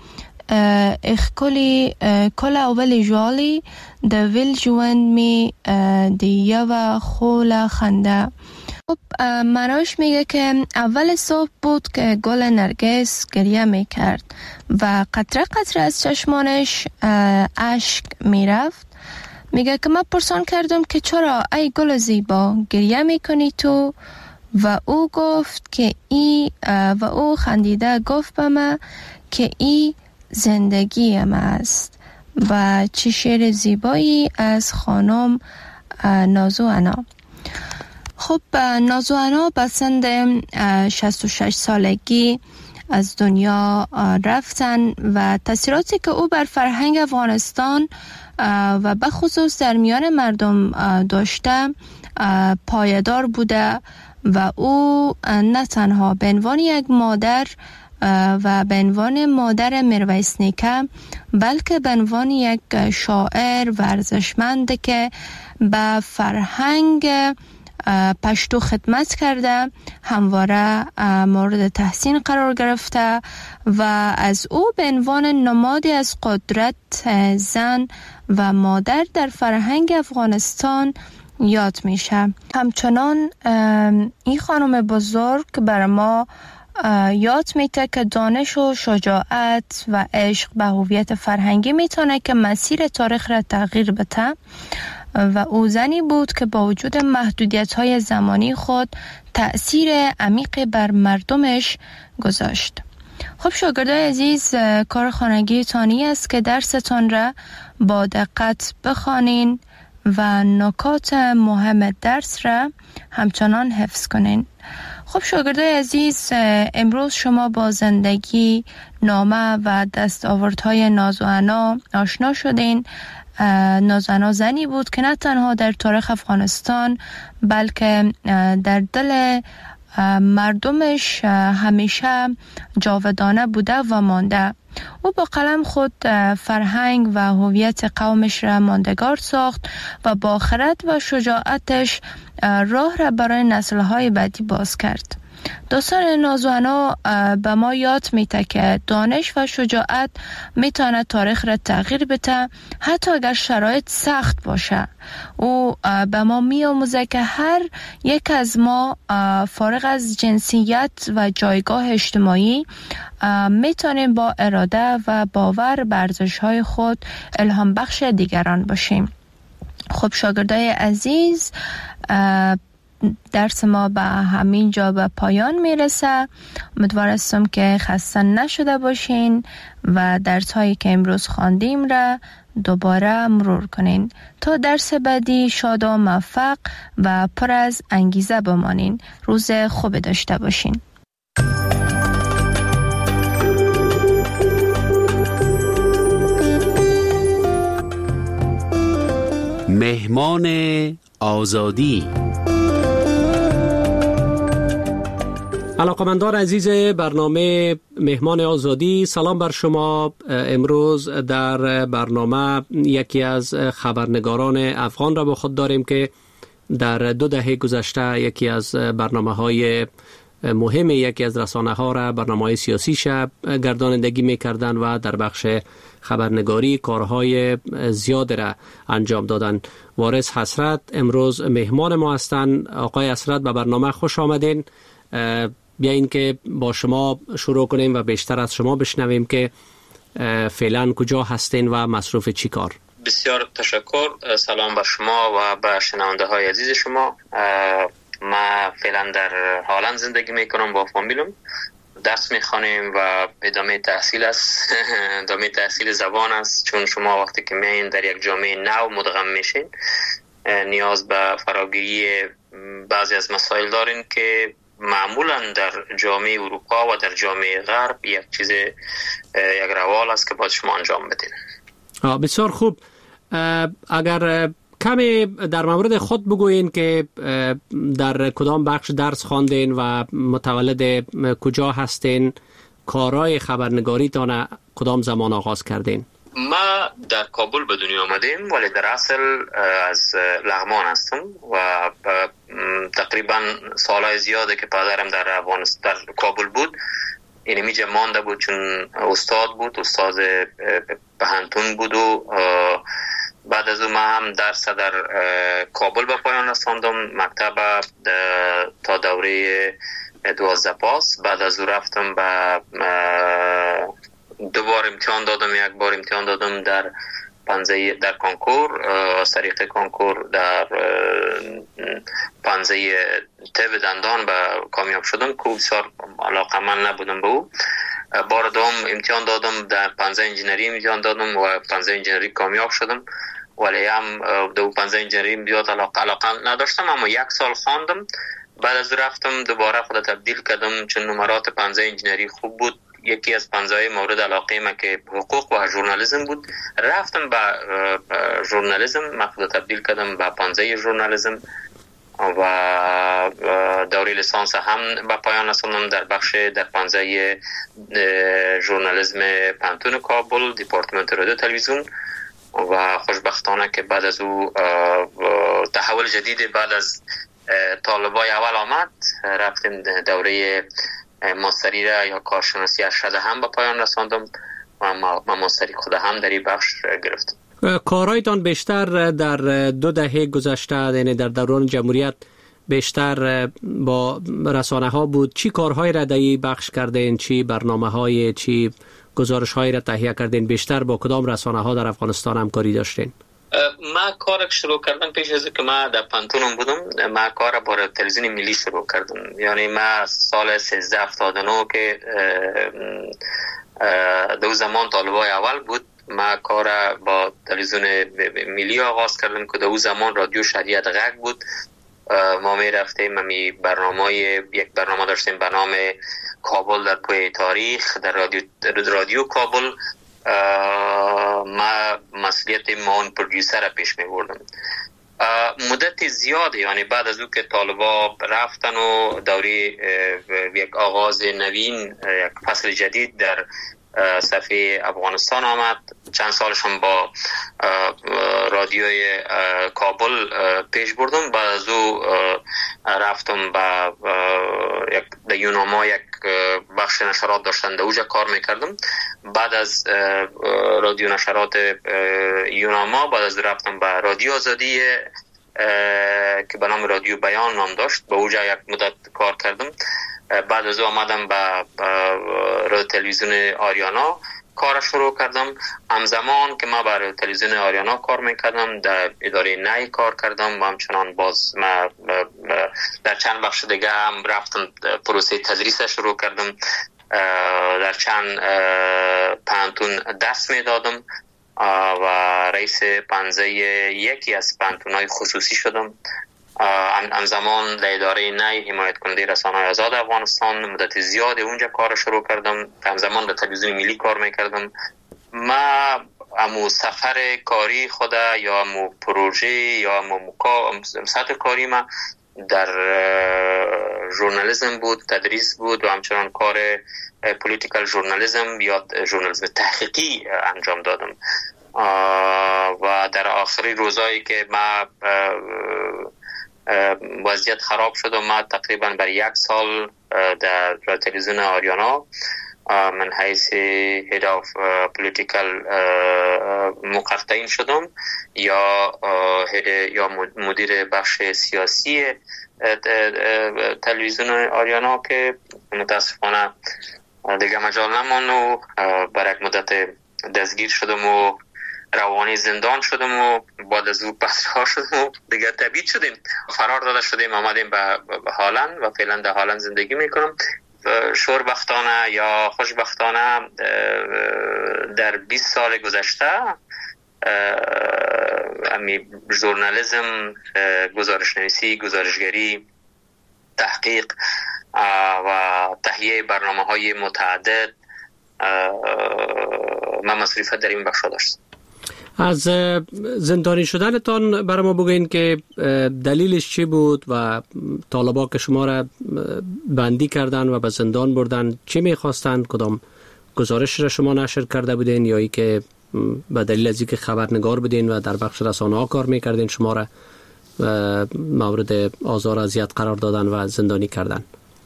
اخکلی کل اول جوالی د ویل جوند می دیه و خول خنده. خب معناش میگه که اول صبح بود که گل نرگس گریه میکرد و قطره قطره از چشمانش اشک میرفت. میگه که من پرسان کردم که چرا ای گل زیبا گریه میکنی تو؟ و او گفت که ای و او خندیده گفت به من که ای زندگی ما است. و چه شعر زیبایی از خانم نازوانا. خب نازوانا به سن شصت و شش سالگی از دنیا رفتن و تاثیراتی که او بر فرهنگ افغانستان و به خصوص در میان مردم داشته پایدار بوده و او نه تنها به عنوان یک مادر و به عنوان مادر میرویس نیکه بلکه به عنوان یک شاعر ورزشمند که به فرهنگ پشتو خدمت کرده همواره مورد تحسین قرار گرفته و از او به عنوان نمادی از قدرت زن و مادر در فرهنگ افغانستان یاد میشه. همچنان این خانم بزرگ بر ما یاد میده که دانش و شجاعت و عشق به هویت فرهنگی میتونه که مسیر تاریخ را تغییر بده و او زنی بود که با وجود محدودیت‌های زمانی خود تأثیر عمیقی بر مردمش گذاشت. خب شاگردای عزیز، کار خانگی تانی است که درستان را با دقت بخوانین و نکات مهم درس را همچنان حفظ کنین. خب شاگردای عزیز، امروز شما با زندگی، نامه و دستاوردهای نازوعنا آشنا شدین. نازوعنا زنی بود که نه تنها در تاریخ افغانستان بلکه در دل مردمش همیشه جاودانه بوده و مانده. او با قلم خود فرهنگ و هویت قومش را ماندگار ساخت و با خرد و شجاعتش راه را برای نسل‌های بعدی باز کرد. داستان نازوعنا به ما یاد میده که دانش و شجاعت میتونه تاریخ را تغییر بده، حتی اگر شرایط سخت باشه. او به ما میآموزه که هر یک از ما فارغ از جنسیت و جایگاه اجتماعی میتونیم با اراده و باور بر ارزش‌های خود الهام بخش دیگران باشیم. خب شاگردای عزیز، درس ما به همین جا به پایان میرسه. امیدوار هستم که خسته نشده باشین و درس هایی که امروز خواندیم را دوباره مرور کنین. تا درس بعدی شاد و موفق و پر از انگیزه بمانین. روز خوب داشته باشین. مهمان آزادی. علاقمندان عزیز برنامه مهمان آزادی، سلام بر شما. امروز در برنامه یکی از خبرنگاران افغان را با خود داریم که در دو دهه گذشته یکی از برنامه‌های مهم یکی از رسانه‌ها را، برنامه‌های سیاسی شب گردانندگی می‌کردند و در بخش خبرنگاری کارهای زیاد را انجام دادن. وارث حسرت امروز مهمان ما هستند. آقای حسرت، به برنامه خوش آمدین. بیایین که با شما شروع کنیم و بیشتر از شما بشنویم که فعلا کجا هستین و مصروف چی کار. بسیار تشکر. سلام بر شما و به شنونده های عزیز شما. ما فعلا در هالند زندگی میکنم با فامیلم. درس میخوانیم و ادامه تحصیل است. ادامه تحصیل زبان است، چون شما وقتی که میین در یک جامعه نو مدغم میشین نیاز به فراگیری بعضی از مسائل دارین که معمولا در جامعه اروپا و در جامعه غرب یک چیز یک روال است که باید شما انجام بدین. بسیار خوب. اگر کمی در مورد خود بگوین که در کدام بخش درس خواندین و متولد کجا هستین، کارهای خبرنگاریتان کدام زمان آغاز کردین؟ ما در کابل به دنیا آمدیم، ولی در اصل از لغمان هستم و تقریبا سالهای زیاده که پدرم در افغانستان در کابل بود. یعنی میجا مانده بود، چون استاد بود، استاد پهنتون بود و بعد از اون ما هم درس در کابل به پایان رساندم، مکتب تا دوره دوازده پاس. بعد از اون رفتم به دو بار امتحان دادم، یک بار امتحان دادم در پنزه در کنکور، از طریق کنکور در پنزه طب دندان به کامیاب شدم که بسیار علاقه من نبودم به او. بار دوم امتحان دادم در پنزه انجینری امتحان دادم و پنزه انجینری کامیاب شدم، ولی هم دو پنزه انجینری زیاد علاقه علاقه نداشتم، اما یک سال خواندم. بعد از رفتم دوباره خود تبدیل کردم، چون نمرات پنزه انجینری خوب بود. یکی از پنزه مورد علاقه من که حقوق و ژورنالیسم بود، رفتم به ژورنالیسم، من خود تبدیل کردم به پنزه ژورنالیسم و دوره لیسانس هم به پایان رساندم در بخش در پنزه ژورنالیسم پانتون کابل، دپارتمنت رادیو تلویزیون. و خوشبختانه که بعد از او تحول جدید بعد از طالبای اول آمد، رفتیم دوره ماستری را یا کارشناسی ارشد هم به پایان رساندم و ما ماستری خود هم در این بخش گرفتم. کارهایتان بیشتر در دو دهه گذشته، یعنی در دوران جمهوریت، بیشتر با رسانه ها بود. چی کارهای را در این بخش کردین؟ چی برنامه های، چی گزارش هایی را تهیه کردین؟ بیشتر با کدام رسانه ها در افغانستان همکاری داشتین؟ ما کار شروع کردم پیش از که ما در پانتونم بودم. ما کار با تلویزیون ملی شروع کردم. یعنی ما سال سیزده هفتاد و نه که دو زمان طالبای اول بود، ما کار با تلویزیون ملی آغاز کردم که دو زمان رادیو شریعت غږ بود. ما می رفتیم می برنامه یک برنامه داشتیم به نام کابل در پویه تاریخ در رادیو رادیو کابل. ما مسئولیت ما اون پرودیوسر را پیش می بردم. مدت زیاده، یعنی بعد از او که طالبا رفتن و دوره یک آغاز نوین، یک فصل جدید در صفحه افغانستان آمد. چند سالشم با رادیوی کابل پیش بردم. بعد از او رفتم با یک در یوناما یک بخش نشرات داشتن، در اوجا کار میکردم. بعد از رادیو نشرات یوناما بعد از رفتم با رادیو آزادی که به نام رادیو بیان نام داشت، به اوجا یک مدت کار کردم. بعد از او آمدم به رادیو تلویزیون آریانا کار شروع کردم. همزمان که ما برای تلویزیون آریانا کار میکردم در اداره نی کار کردم و همچنان باز ما در چند بخش دیگه هم رفتم پروسه تدریس شروع کردم. در چند پانتون دست میدادم و رئیس پنزه یکی از پانتونای خصوصی شدم. همزمان در اداره نی حمایت کننده رسانه‌های آزاد افغانستان مدت زیاد اونجا کار شروع کردم. همزمان به تلویزیون ملی کار میکردم. ما امو سفر کاری خود یا امو پروژه یا امو سطح کاری ما در ژورنالیسم بود، تدریس بود و همچنان کار پولیتیکال ژورنالیسم یا ژورنالیسم تحقیقی انجام دادم. و در آخری روزایی که ما وضعیت خراب شد و ما تقریبا بر یک سال در تلویزیون آریانا من حیث هید آف پولیتیکال مقرطعین شدم یا یا مدیر بخش سیاسی تلویزیون آریانا که متاسفانه دیگه مجال نماند و برای یک مدت دستگیر شدم و روانی زندان شدم و بعد از او پسرها شدم و دیگه تبعید شدیم، فرار داده شدیم، آمدیم به هالند و فعلا در هالند زندگی میکنم. شوربختانه یا خوشبختانه در بیست سال گذشته امی ژورنالیسم، گزارشنویسی، گزارشگری، تحقیق و تهیه برنامه‌های متعدد من مسئولیت در این بخش داشتم. از زندانی شدنتان برای ما بگوین که دلیلش چی بود و طالبا که شما را بندی کردن و به زندان بردن چی میخواستن؟ کدام گزارش را شما نشر کرده بودین یا ای که به دلیل از اینکه خبرنگار بودین و در بخش رسانه ها کار میکردین شما را مورد آزار و اذیت قرار دادن و زندانی کردن؟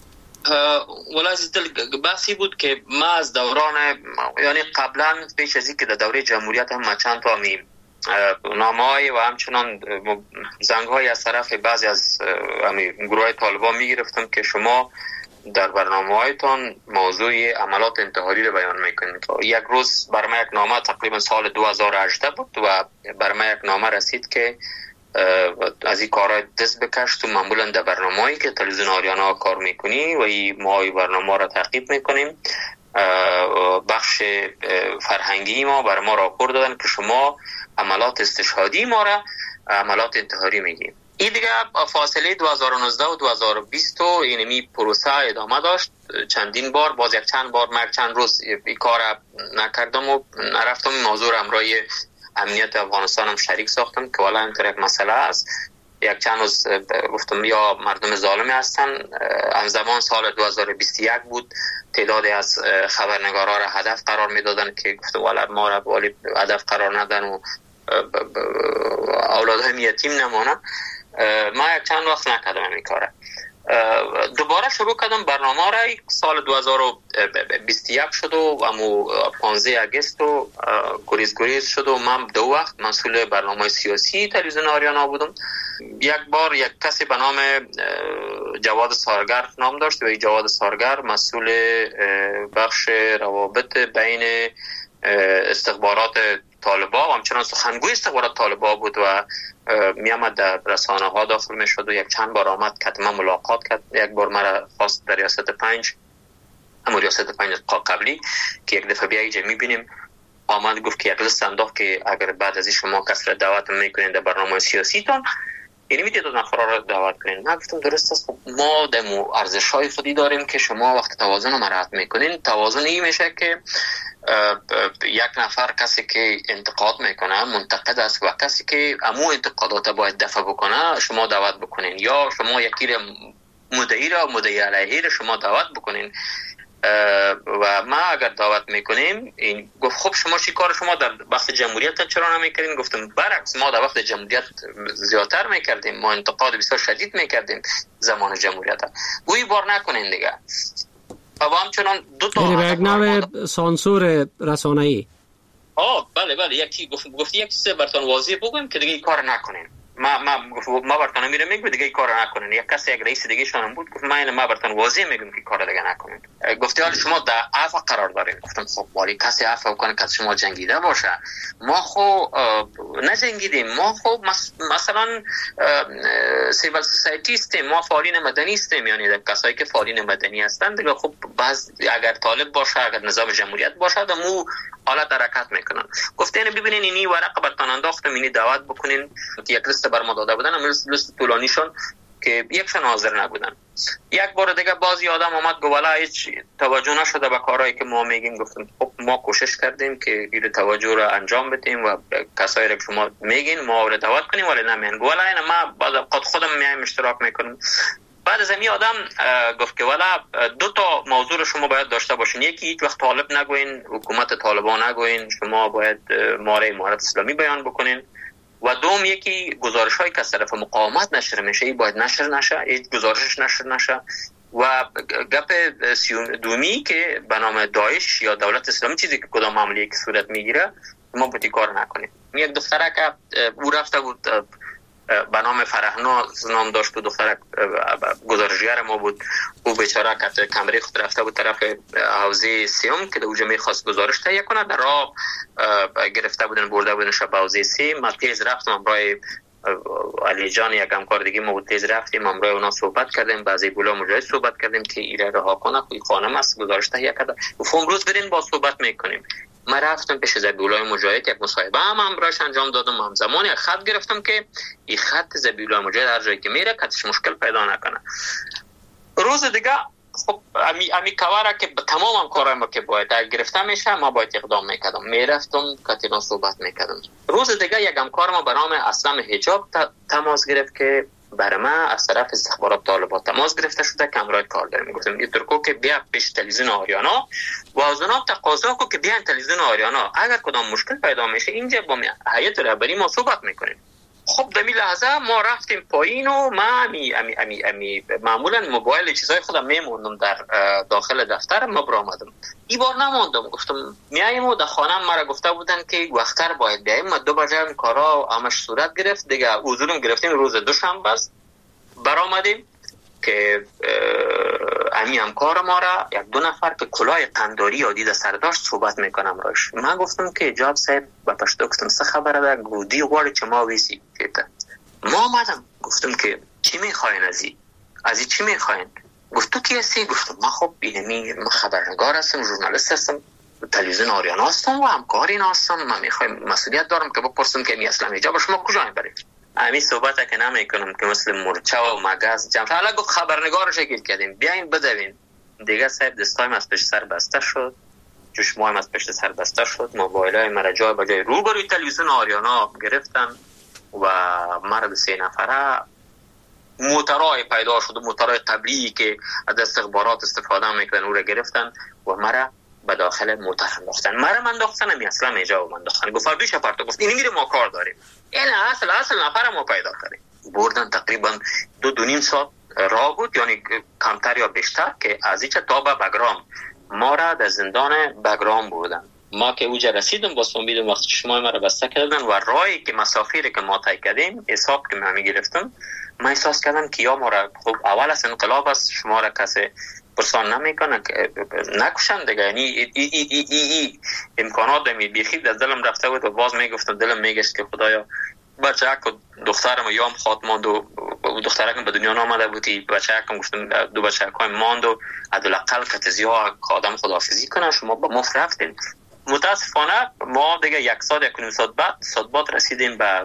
ولی از دل بحثی بود که ما از دوران، یعنی قبلا پیش از اینکه در دوره جمهوریت هم چند تا می نامه‌های و همچنان زنگ‌های از طرف بعضی از گروه طالبان می‌گرفتم که شما در برنامه‌هایتان موضوع عملات انتحاری رو بیان می‌کنید. یک روز بر من یک نامه تقریبا سال دو هزار و هجده بود و بر من یک نامه رسید که از این کارهای دست بکش، تو معمولا در برنامه‌ای که تلویزیون آریانا کار میکنی و این ما این برنامه را تعقیب میکنیم، بخش فرهنگی ما بر ما راپور دادن که شما عملات استشهادی ما را عملات انتحاری میگیم. این دیگه فاصله دو هزار و نوزده و دو هزار و بیست اینمی پروسه ادامه داشت. چندین بار باز یک چند بار من چند روز این کار نکردم و نرفتم. موضوع امرای امنیت افغانستان هم شریک ساختم که والا اینطور یک مسئله است. یک چند روز گفتم یا مردم ظالمی هستن. همزمان سال دو هزار و بیست و یک بود، تعدادی از خبرنگارا را هدف قرار میدادن که گفتم والا ما را والی هدف قرار ندن و اولادهای یتیم نمانه. ما یک چند وقت نکردم این کاره. دوباره شروع کردم برنامه را. سال دو هزار و بیست و یک شد و امو پانزده اگست و گریز گریز شد و من دو وقت مسئول برنامه سیاسی تلویزیون آریانا بودم. یک بار یک کسی به نام جواد سارگر نام داشت و این جواد سارگر مسئول بخش روابط بین استخبارات طالبا و همچنان سخنگوی استخبارات طالبا بود و می آمد در رسانه ها داخل می شد و یک چند بار آمد که من ملاقات کرد. یک بار مرا خواست در ریاست پنج، اما ریاست پنج قبلی که یک دفعه بیا اینجا می بینیم، آمد گفت که یک لیست انداخت که اگر بعد از این شما کسی را دعوت میکنین در برنامه سیاسی تان، یعنی میتونید دو نفر را دعوت کنین. من گفتم درست است، ما دمو ارزش های خودی داریم که شما وقت توازن رو مراعات میکنین. توازن این میشه که یک نفر کسی که انتقاد میکنه منتقد است و کسی که امو انتقادات باید دفع بکنه شما دعوت بکنین، یا شما یکی را مدعی را مدعی علیه را شما دعوت بکنین. و ما اگر دعوت میکنیم این گفت خب شما چی کار شما در وقت جمهوریت چرا نمیکردین؟ گفتم برعکس، ما در وقت جمهوریت زیادتر میکردیم، ما انتقاد بسیار شدید میکردیم زمان جمهوریت. گویی بار نکنین دیگه. و همچنان دو تا یعنی یک نوع سانسور رسانه‌ای. آه بله بله، یکی گفت گفت یک چیز براتون واضح بگم که دیگه این کار نکنین. ما ما ما براتون میرم میگم دیگه این کار نکنین. یک کسی یک رئیس دیگه شون بود گفت من ما براتون واضح میگم که کار دیگه نکنین. گفت حالا شما در عفو قرار دارین. گفتم خب ولی کسی عفو کنه که شما جنگیده باشه. ما خو نجنگیدیم، ما خو مثلا سیویل سوسایتی استیم، ما فعالین مدنی استیم، یعنی کسایی که فعالین مدنی هستند دیگه خب بعض اگر طالب باشه اگر نظام جمهوریت باشه دمو حالت حرکت میکنن. گفتین ببینین اینی ورقه براتون انداختم، اینی دعوت بکنین. یک لیست بر ما داده بودن، اما لیست طولانیشون که یکشون حاضر نبودن. یک بار دیگه بازی آدم آمد گفت والا هیچ توجه نشده به کارهایی که ما میگیم. گفتم خب ما کوشش کردیم که این توجه رو انجام بدیم و کسایی رو که شما میگین ما رو دعوت کنیم ولی نمیان. گفت والا اینا ما بعد خودم میایم اشتراک میکنیم. بعد از این آدم گفت که والا دو تا موضوع رو شما باید داشته باشین. یکی هیچ وقت طالب نگوین، حکومت طالبان نگوین، شما باید ماره امارت اسلامی بیان بکنین. و دوم یکی گزارش هایی که از طرف مقاومت نشر میشه این باید نشر نشه، هیچ گزارشش نشر نشه. و گپ دومی که به نام داعش یا دولت اسلامی چیزی که کدام عملیه که صورت میگیره ما باید کار نکنیم. یک دختره که او رفته بود به نام فرهناز نام داشت و دختره گزارشگر ما بود، او بیچاره که کمره خود رفته بود طرف حوزه سیوم که اونجا میخواست گزارش تهیه کنه، در راه گرفته بودن برده بودن شب حوزه سی. من تیز رفتم امراه علی جان یک همکار دیگه ما بود تیز رفتیم امراه اونا صحبت کردیم، بعضی بولا مجاهد صحبت کردیم که ایره رها کنه کوی خانم است گزارش تهیه کرده و امروز برین با صحبت میکنیم. من رفتم پیش زبیولای مجاهد یک مصاحبه هم امروز انجام دادم، هم زمان یک خط گرفتم که این خط زبیولای مجاهد هر جایی که میره کاتش مشکل پیدا نکنه. روز دیگه خب امی امی کاوره که تمام هم کارهای ما که باید گرفته میشه ما باید اقدام میکردم، میرفتم کاتینا صحبت میکردم. روز دیگه یک همکار ما به نام اسلم حجاب تماس گرفت که برای ما از طرف استخبارات طالبان تماس گرفته شده که امروز کار داریم. گفتم این ترکو که بیا پیش تلویزیون آریانا و از اونا تقاضا کو که بیان تلویزیون آریانا اگر کدام مشکل پیدا میشه اینجا با هیئت رهبری ما صحبت میکنیم. خب در این لحظه ما رفتیم پایین و ما امی امی امی, امی معمولا موبایل چیزای خودم میموندم در داخل دفتر ما برآمدم. این بار نموندم، گفتم میایم و در خانه مرا گفته بودن که وقتر باید بیایم. ما دو بجه کارا همش صورت گرفت دیگه، حضورم گرفتیم روز دوشنبه است برآمدیم که امی همکار ما را یک دو نفر که کلاه قنداری یادی در سر داشت صحبت میکنم راش. من گفتم که جواب صاحب با پشتو گفتم سه خبره ده گودی غوړي چې ما ویسی کته ما آمدم گفتم که چی میخواین ازی ازی چی میخواین؟ گفت تو کی هستی؟ گفتم من خب اینمی من خبرنگار هستم، ژورنالیست هستم، تلویزیون آریانا هستم و همکاری هستم. من میخوایم مسئولیت دارم که بپرسم که می اسلام حجاب شما کجا میبرید؟ امی صحبت که نمیکنم که مثل مرچه و مگس جمع حالا گفت خبرنگار شکل کردیم بیاین بدوین دیگه. صاحب دستایم از پشت سر بسته شد، چشمایم از پشت سر بسته شد، موبایلای مرا جای بجای روبروی تلویزیون آریانا گرفتن و مرا به سه نفره موترای پیدا شد، موترای قبلی که از استخبارات استفاده میکنن او را گرفتن و مرا به داخل موتر انداختن. مرا من انداختن امی اسلام حجاب انداختن. گفت بیش پرتو گفت این میره ما کار داریم، این اصل اصل نفر ما پیدا کردیم. بردن تقریبا دو دو نیم ساعت راه بود، یعنی کمتر یا بیشتر که از اینجا تا به بگرام ما را در زندان بگرام بردن. ما که اوجا رسیدم با سومیدم وقت چشمای ما را بسته کردن و راهی که مسافری رو که ما طی کردیم حساب که من میگرفتم، من احساس کردم که یا ما را خب اول از انقلاب است شما را کسی پرسان نمیکنه که نکشن دیگه. یعنی ای ای ای ای ای امکانات می بیخی در دلم رفته بود و باز میگفتم دلم میگشت که خدایا بچه‌ک دخترم یام خاط ماند و دخترکم به دنیا آمده بودی، بچه‌کم گفتم دو بچه‌کای ماند و عدالقل کتزیا آدم خداحافظی کنه، شما با مفت رفتین. متاسفانه ما دیگه یک سال یک نیم ساعت بعد ساعت بعد رسیدیم به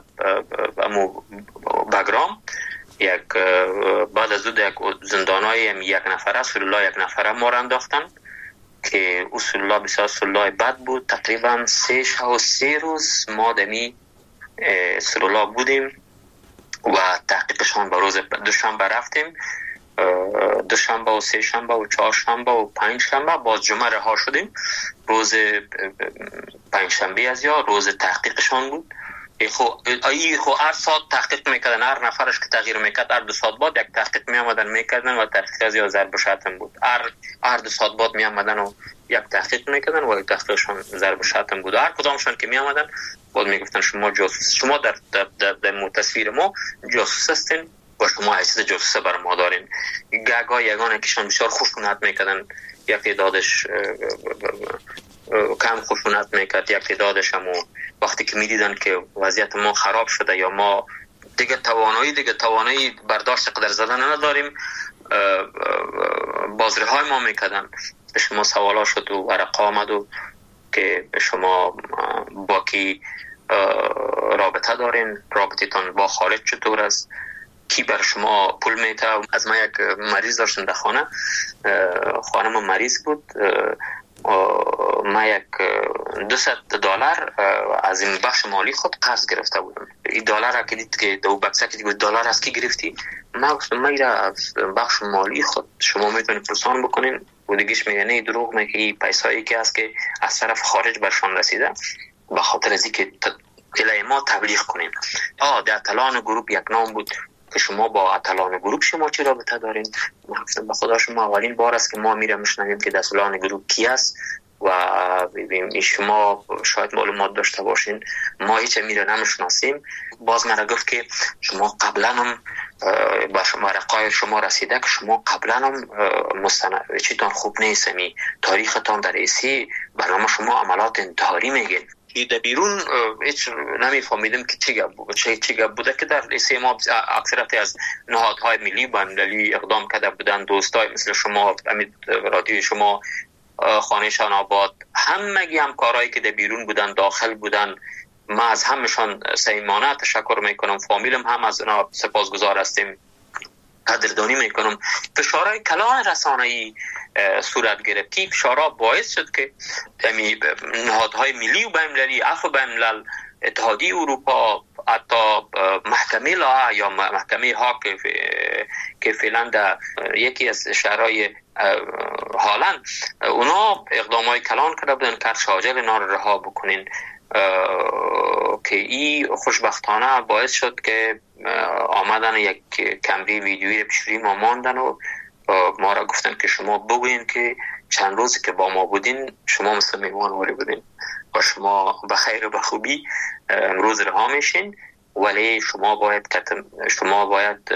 بگرام. یک بعد از اون یک زندانای یک نفره اصول الله یک نفره ما را انداختن که اصول الله بسیار اصول الله بد بود. تقریبا سه شب و سه روز ما دمی اصول الله بودیم و تحقیقشان به روز دوشنبه رفتیم. دوشنبه و سه شنبه و چهار شنبه و پنج شنبه باز جمعه رها شدیم. روز پنج شنبه از یا روز تحقیقشان بود. خو ای خو هر ساعت تحقیق میکردن، هر نفرش که تغییر میکرد هر دو ساعت بعد یک تحقیق میامدن میکردن و تحقیق از یا ضرب شتم بود. هر هر دو ساعت بعد میامدن و یک تحقیق میکردن و یک تحقیقشون ضرب شتم بود. هر کدامشون که میامدن بعد میگفتن شما جاسوس، شما در در در, در تصویر ما جاسوس هستین و شما حیثیت جاسوس بر ما دارین. گاگا یگانه کشان بسیار خشونت میکردن، یک تعدادش کم خشونت میکرد، یک تعدادش هم وقتی که میدیدن که وضعیت ما خراب شده یا ما دیگه توانایی دیگه توانایی برداشت قدر زدن نداریم بازرهای ما میکردن. به شما سوالا شد و ورقه آمد و که شما با کی رابطه دارین، رابطه تان با خارج چطور است، کی بر شما پول میده. از ما یک مریض داشتم در خانه، خانم مریض بود، ما یک دویست دلار از این بخش مالی خود قرض گرفته بودم. این دلار را که دید که دو بکسه که دید دلار از کی گرفتی؟ ما گفتم ما ایره از بخش مالی خود شما میتونید پرسان بکنین. و دیگهش میگه نه دروغ میگه، این پیسایی که هست که از طرف خارج برشان رسیده به خاطر از اینکه الی ما تبلیغ کنین. آه در اطلان گروپ یک نام بود که شما با اطلان گروپ شما چه رابطه دارین؟ ما گفتم به خدا شما اولین بار است که ما میرم میشنویم که اطلان گروپ کی است و ببینیم شما شاید معلومات داشته باشین، ما هیچ میره نمیشناسیم. باز مرا گفت که شما قبلا هم با شما رقای شما رسیده که شما قبلا هم مستند چیتان خوب نیست، می تاریختان در ایسی برنامه شما عملات انتحاری میگین. در بیرون هیچ نمیفهمیدم که چی گپ بود چی چی گپ بوده که در لیسه ما اکثریت از نهادهای ملی با ملی اقدام کرده بودن. دوستای مثل شما، امید رادیو شما، خانه شان آباد، همگی همکارایی که در بیرون بودن داخل بودن، ما از همشان صمیمانه تشکر میکنم. فامیلم هم از اونا سپاسگزار هستیم، قدردانی میکنم. فشارهای کلان رسانه‌ای صورت گرفت که فشارها باعث شد که یعنی نهادهای ملی و بین‌المللی، عفو بین‌الملل، اتحادیه اروپا، حتی محکمه لا یا محکمه ها که که فعلا در یکی از شهرهای هالند اونا اقدامای کلان کرده بودن که شاجل اینا رو رها بکنین که این خوشبختانه باعث شد که آمدن یک کمری ویدیویی پیشوری ما ماندن و ما را گفتن که شما بگوین که چند روزی که با ما بودین شما مثل میوان واری بودین و شما بخیر و بخوبی امروز رها میشین، ولی شما باید شما باید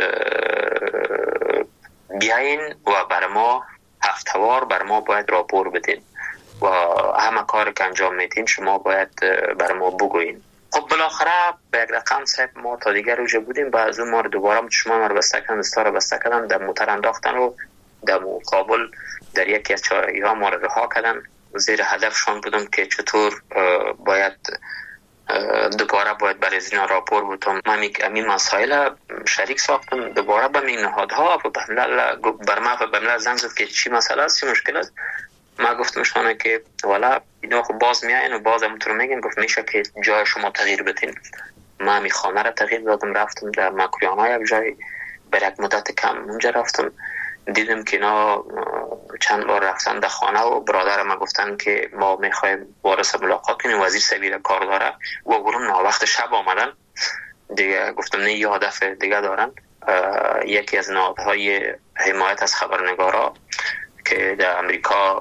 بیاین و بر ما هفتهوار بر ما باید راپور بدین و همه کار که انجام میدین شما باید بر ما بگوین. خب بالاخره به یک رقم صاحب ما تا دیگر روزه بودیم، بعد از اون ما رو دوباره شما ما رو بسته کردن، دستا رو بسته کردن، در موتر انداختن و در مقابل در یکی از چاهی ها ما رو رها کردن. زیر هدفشان بودم که چطور باید دوباره باید برای زینا راپور بودم. من این مسائل شریک ساختم دوباره به این نهادها و بر ما و به ملل زنگ زد که چی مسئله است، چی مشکل است. ما گفتمشانه که والا اینا خب باز میاین و باز همونطور میگن. گفت میشه که جای شما تغییر بدین. ما می خانه را تغییر دادم، رفتم در مکریانا یک جای بر یک مدت کم اونجا رفتم، دیدم که اینا چند بار رفتن در خانه و برادر ما گفتن که ما میخوایم وارث ملاقات کنیم، وزیر سبیل کار داره و گفتم نه وقت شب آمدن دیگه. گفتم نه یه هدف دیگه دارن. یکی از نهادهای حمایت از خبرنگارا که در امریکا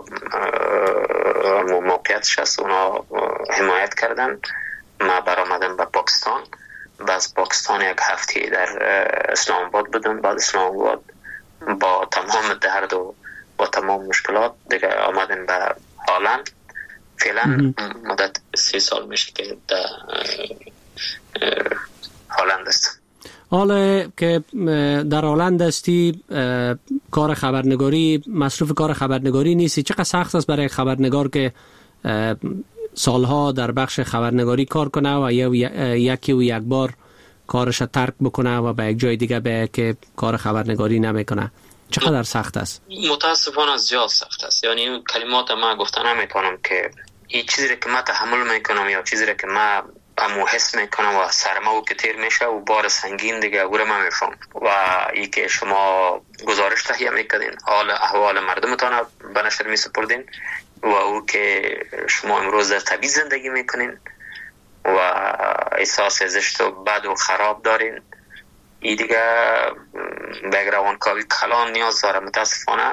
موقعیتش هست اونا حمایت کردن. ما برآمدم به پاکستان، باز پاکستان یک هفته در اسلام آباد بودم. بعد اسلام آباد با تمام درد و و تمام مشکلات دیگه آمدن به هالند. فعلا مدت سه سال میشه که در هالند است. حالا که در هالند هستی، کار خبرنگاری، مصروف کار خبرنگاری نیستی، چقدر سخت است برای خبرنگار که سالها در بخش خبرنگاری کار کنه و یکی و یک بار کارش ترک بکنه و به یک جای دیگه به که کار خبرنگاری نمیکنه؟ چقدر سخت است؟ متاسفانه زیاد سخت است. یعنی کلمات ما گفتن نمیتونم که این چیزی که من تحمل میکنم یا چیزی که من امو حس میکنم و سرما و کتیر میشه و بار سنگین دیگه او رو من میفهم. و ای که شما گزارش تهیه میکنین، حال احوال مردمتان به نشر میسپردین و او که شما امروز در طبیعت زندگی میکنین و احساس زشت و بد و خراب دارین، ای دیگه به روانکاوی کلان نیاز داره. متاسفانه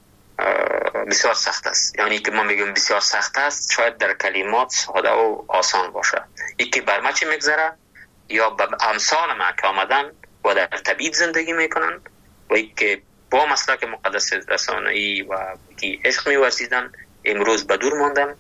بسیار سخت است. یعنی که من میگم بسیار سخت است شاید در کلمات ساده و آسان باشه. یکی بر ما چی میگذره یا به امثال ما که آمدن و در طبیعت زندگی میکنن و یکی با مسلک مقدس رسانه‌ای و که عشق میورزیدن امروز به دور ماندن،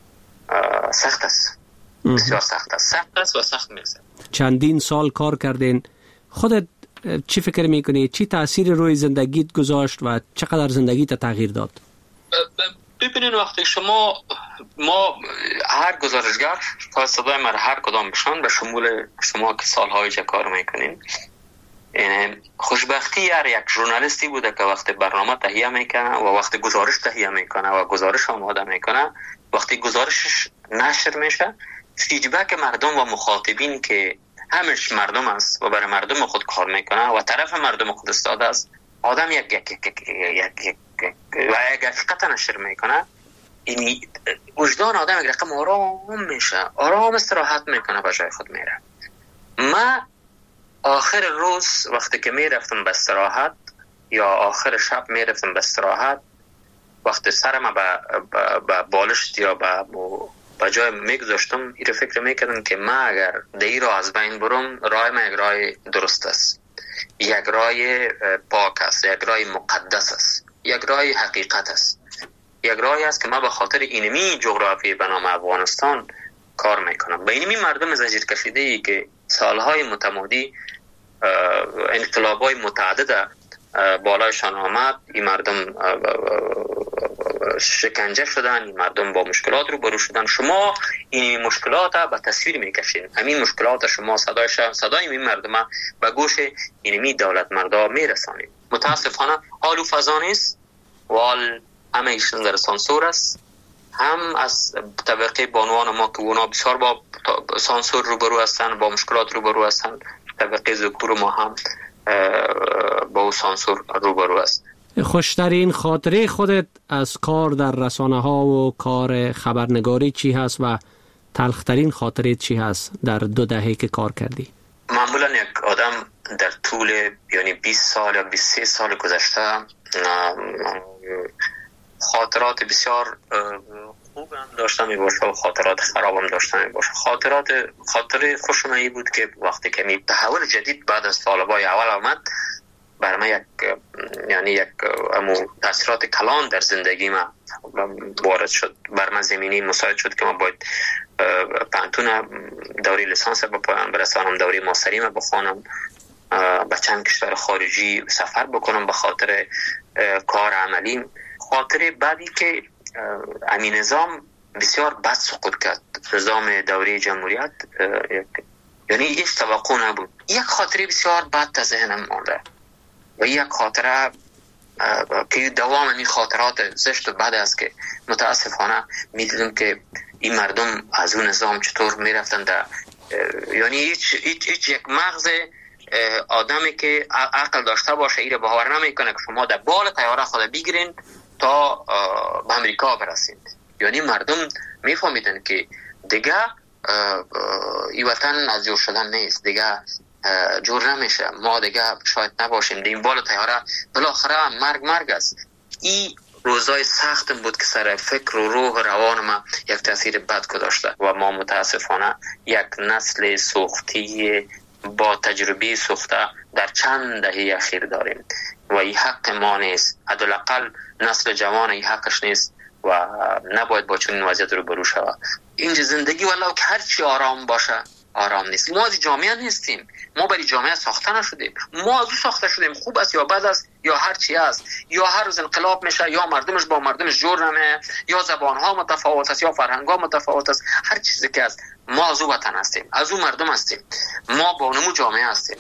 سخت است. بسیار سخت است. سخت است و سخت میگذره. چندین سال کار کردین، خودت چی فکر میکنی؟ چی تأثیر روی زندگیت گذاشت و چقدر زندگیت تغییر داد؟ ببینین وقتی شما ما هر گزارشگر تا صدای ما هر کدام بشن به شمول شما که سالهای چه کار میکنین، یعنی خوشبختی هر یک ژورنالیستی بوده که وقتی برنامه تهیه میکنه و وقتی گزارش تهیه میکنه و گزارش آماده میکنه، وقتی گزارشش نشر میشه، فیدبک مردم و مخاطبین که همش مردم است و برای مردم خود کار میکنه و طرف مردم خود استاده است، آدم یک یک یک یک یک و اگر فقط نشر میکنه، این وجدان آدم یک رقم آرام میشه، آرام استراحت میکنه و جای خود میره. من آخر روز وقتی که میرفتم به استراحت یا آخر شب میرفتم به استراحت، وقتی سرم به بالشت یا به با جای میگذاشتم، این رو فکر میکردم که من اگر دی را از بین برم، رای من یک رای درست است، یک رای پاک است، یک رای مقدس است، یک رای حقیقت است، یک رای است که من به خاطر اینمی جغرافی به نام افغانستان کار میکنم. به اینمی مردم زنجیر کشیده ای که سالهای متمادی انقلابای متعدد بالایشان آمد، این مردم شکنجه شدن، این مردم با مشکلات رو برو شدن. شما این مشکلات به تصویر میکشین، همین مشکلات شما صدایش صدای این مردم به گوش اینمی دولت مردا میرسانید. متاسفانه حال و فضا نیست و حال همه ایشون در سانسور است. هم از طبقه بانوان ما که اونا بسیار با سانسور رو برو هستن، با مشکلات رو برو هستن، طبقه ذکور ما هم با سانسور رو برو است. خوشترین خاطره خودت از کار در رسانه ها و کار خبرنگاری چی هست و تلخترین خاطره چی هست در دو دهه که کار کردی؟ معمولا یک آدم در طول یعنی بیست سال یا بیست و سه سال گذشته خاطرات بسیار خوب هم داشته می باشه و خاطرات خراب هم داشته می باشه. خاطرات خاطره خوشم ای بود که وقتی که می تحول جدید بعد از طالبای اول آمد، بر من یک یعنی یک امو تاثیرات کلان در زندگی ما وارد شد. بر من زمینی مساعد شد که ما باید پانتون دوری لیسانس به پایان برسانم، دوری ماستری ما بخوانم، به چند کشور خارجی سفر بکنم به خاطر کار عملیم. خاطره بعدی که امین نظام بسیار بد سقوط کرد، نظام دوری جمهوریت، یعنی هیچ توقع نبود. یک خاطره بسیار بد تا ذهنم مانده و یک خاطره که دوام این خاطرات زشت و بد است که متاسفانه میدیدم که این مردم از اون نظام چطور میرفتن در یعنی هیچ, هیچ, هیچ یک مغز آدمی که عقل داشته باشه ایره باور نمیکنه که شما در بال طیاره خود بگیرین تا به امریکا برسید. یعنی مردم میفهمیدن که دیگه این وطن از جور شدن نیست، دیگه جور نمیشه، ما دیگه شاید نباشیم این بال طیاره، بالاخره مرگ مرگ است. این روزای سختم بود که سر فکر و روح و روان ما یک تاثیر بد گذاشته و ما متاسفانه یک نسل سوختی با تجربه سوخته در چند دهه اخیر داریم و این حق ما نیست. حداقل نسل جوان این حقش نیست و نباید با چنین وضعیت روبرو شود. اینجا زندگی ولو که هر چی آرام باشه آرام نیست. ما از جامعه نیستیم، ما برای جامعه ساخته نشدیم، ما از او ساخته شدیم. خوب است یا بد است یا هر چی است، یا هر روز انقلاب میشه یا مردمش با مردمش جور نمیه، یا زبان ها متفاوت است یا فرهنگ ها متفاوت است. هر چیزی که است ما از او وطن هستیم، از او مردم هستیم، ما با اونمو جامعه هستیم.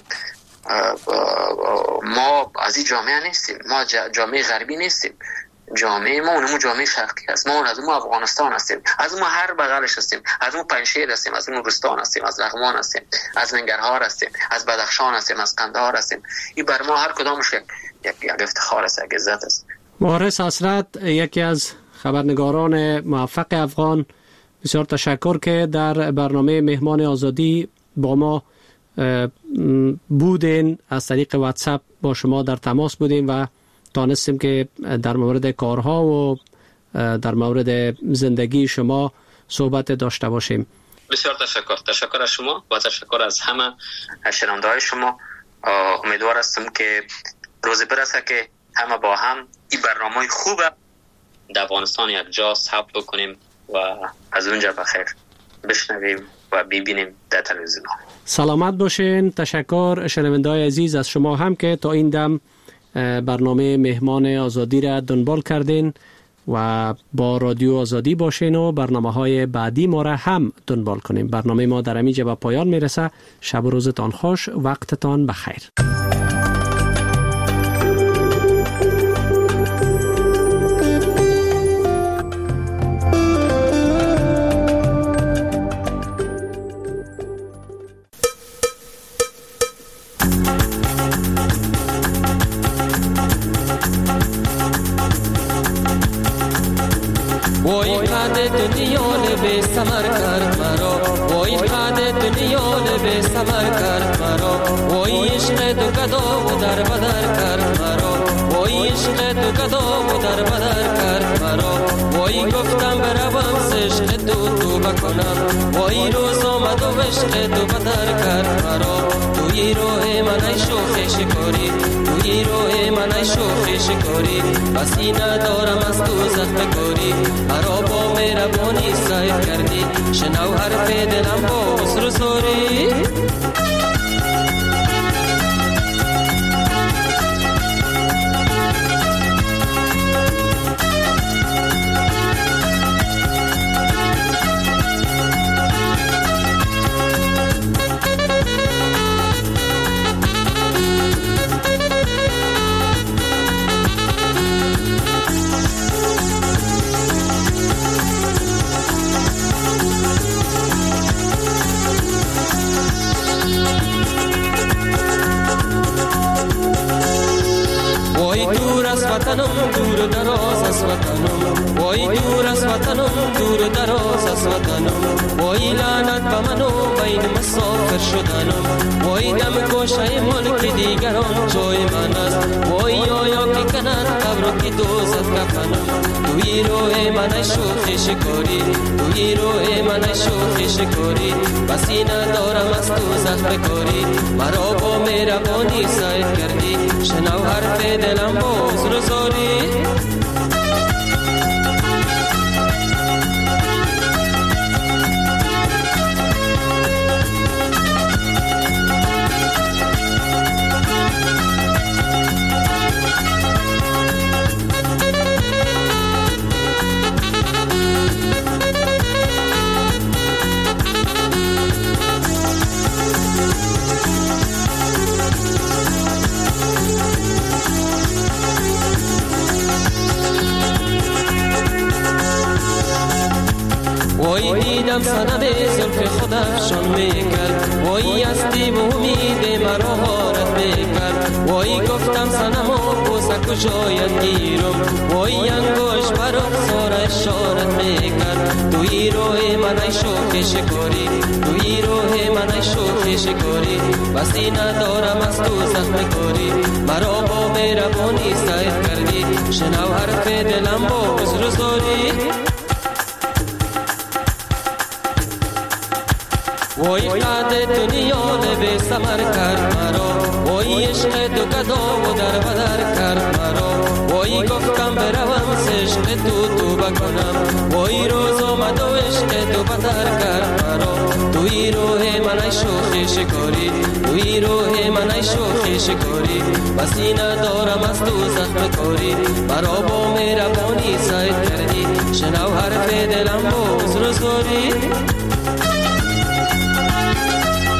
ما از این جامعه نیستیم، ما جامعه غربی نیستیم. جامعه ما اونمو جامعه شرقی هست. ما از اون افغانستان هستیم، از اون هر بغلش هستیم، از اون پنجشیر هستیم، از اون رستان هستیم، از لغمان هستیم، از ننگرهار هستیم، از بدخشان هستیم، از قندهار هستیم. این بر ما هر کدامش یک یک افتخار است، یک عزت است. مهندس حسرت، یکی از خبرنگاران موفق افغان، بسیار تشکر که در برنامه مهمان آزادی با ما بودین. از طریق واتساپ با شما در تماس بودیم و دانستیم که در مورد کارها و در مورد زندگی شما صحبت داشته باشیم. بسیار تشکر. تشکر از شما و تشکر از همه شنونده‌های شما. امیدوار هستم که روزی برسه که همه با هم این برنامه خوبه در افغانستان یک جا ثبت بکنیم و از اونجا بخیر بشنویم و ببینیم در تلویزیون. سلامت باشین. تشکر شنونده‌های عزیز از شما هم که تا این دم برنامه مهمان آزادی را دنبال کردین و با رادیو آزادی باشین و برنامه های بعدی ما را هم دنبال کنیم. برنامه ما در همینجا به پایان میرسه. شب و روزتان خوش، وقتتان بخیر. وای قد دنیا لبه سمر کرد مرا، وای قد دنیا لبه سمر کرد مرا، وای عشق دو گدا و در بدر کرد مرا، وای عشق دو گدا و در بدر کرد مرا، وای گفتم بروم عشق دو توبه کنم، وای روز آمد و عشق دو بدر کرد مرا، توی روح من ای شوخ شکاری، توی روح من ای شوخ شکاری، بسی ندارم از تو زخم کاری، مرا با مهربانی سیر کردی، شنو حرف دلم با عذر و زاری. وطنم دور دراز از وطنم، وای دور از وطنم دور دراز از وطنم، وای لعنت به من و بین مسافر شدنم، وای دم گوشه ملک دیگران جای من است، وای آیا که کنن قبر که دوزد کفنم، توی روح من ای شوخ شکاری، توی روح من ای شوخ شکاری، بسی ندارم از تو زخم کاری، مرا با مهربانی سیر کردی، شنو حرف دلم با عذر و زاری. وای دیدم صنم زلف خودفشان میکرد، وای از دیم امید مرا غارت میکرد، وای گفتم صنم و بوسه کجایت گیرم، وای انگوش بر رخسار اشارت میکرد، توی روح من ای شوخ شکاری، توی روح من ای شوخ شکاری، بسی ندارم از تو زخم کاری، مرا با مهربانی سیر کردی، شنو حرف دلم با عذر و زاری. وای قد دنیا لبه ثمر کرد مرا، وای عشق تو گدا و در بدر کرد مرا. وای گفتم بروم ز عشق تو توبه کنم، وای روز آمد و عشق تو بدر کرد مرا. توی روح من ای شوخی شکاری، توی روح من ای شوخی شکاری، بسی ندارم از تو زخم کاری، مرا با مهربانی سعید کردی، شنو حرف دلم با عذر و زاری.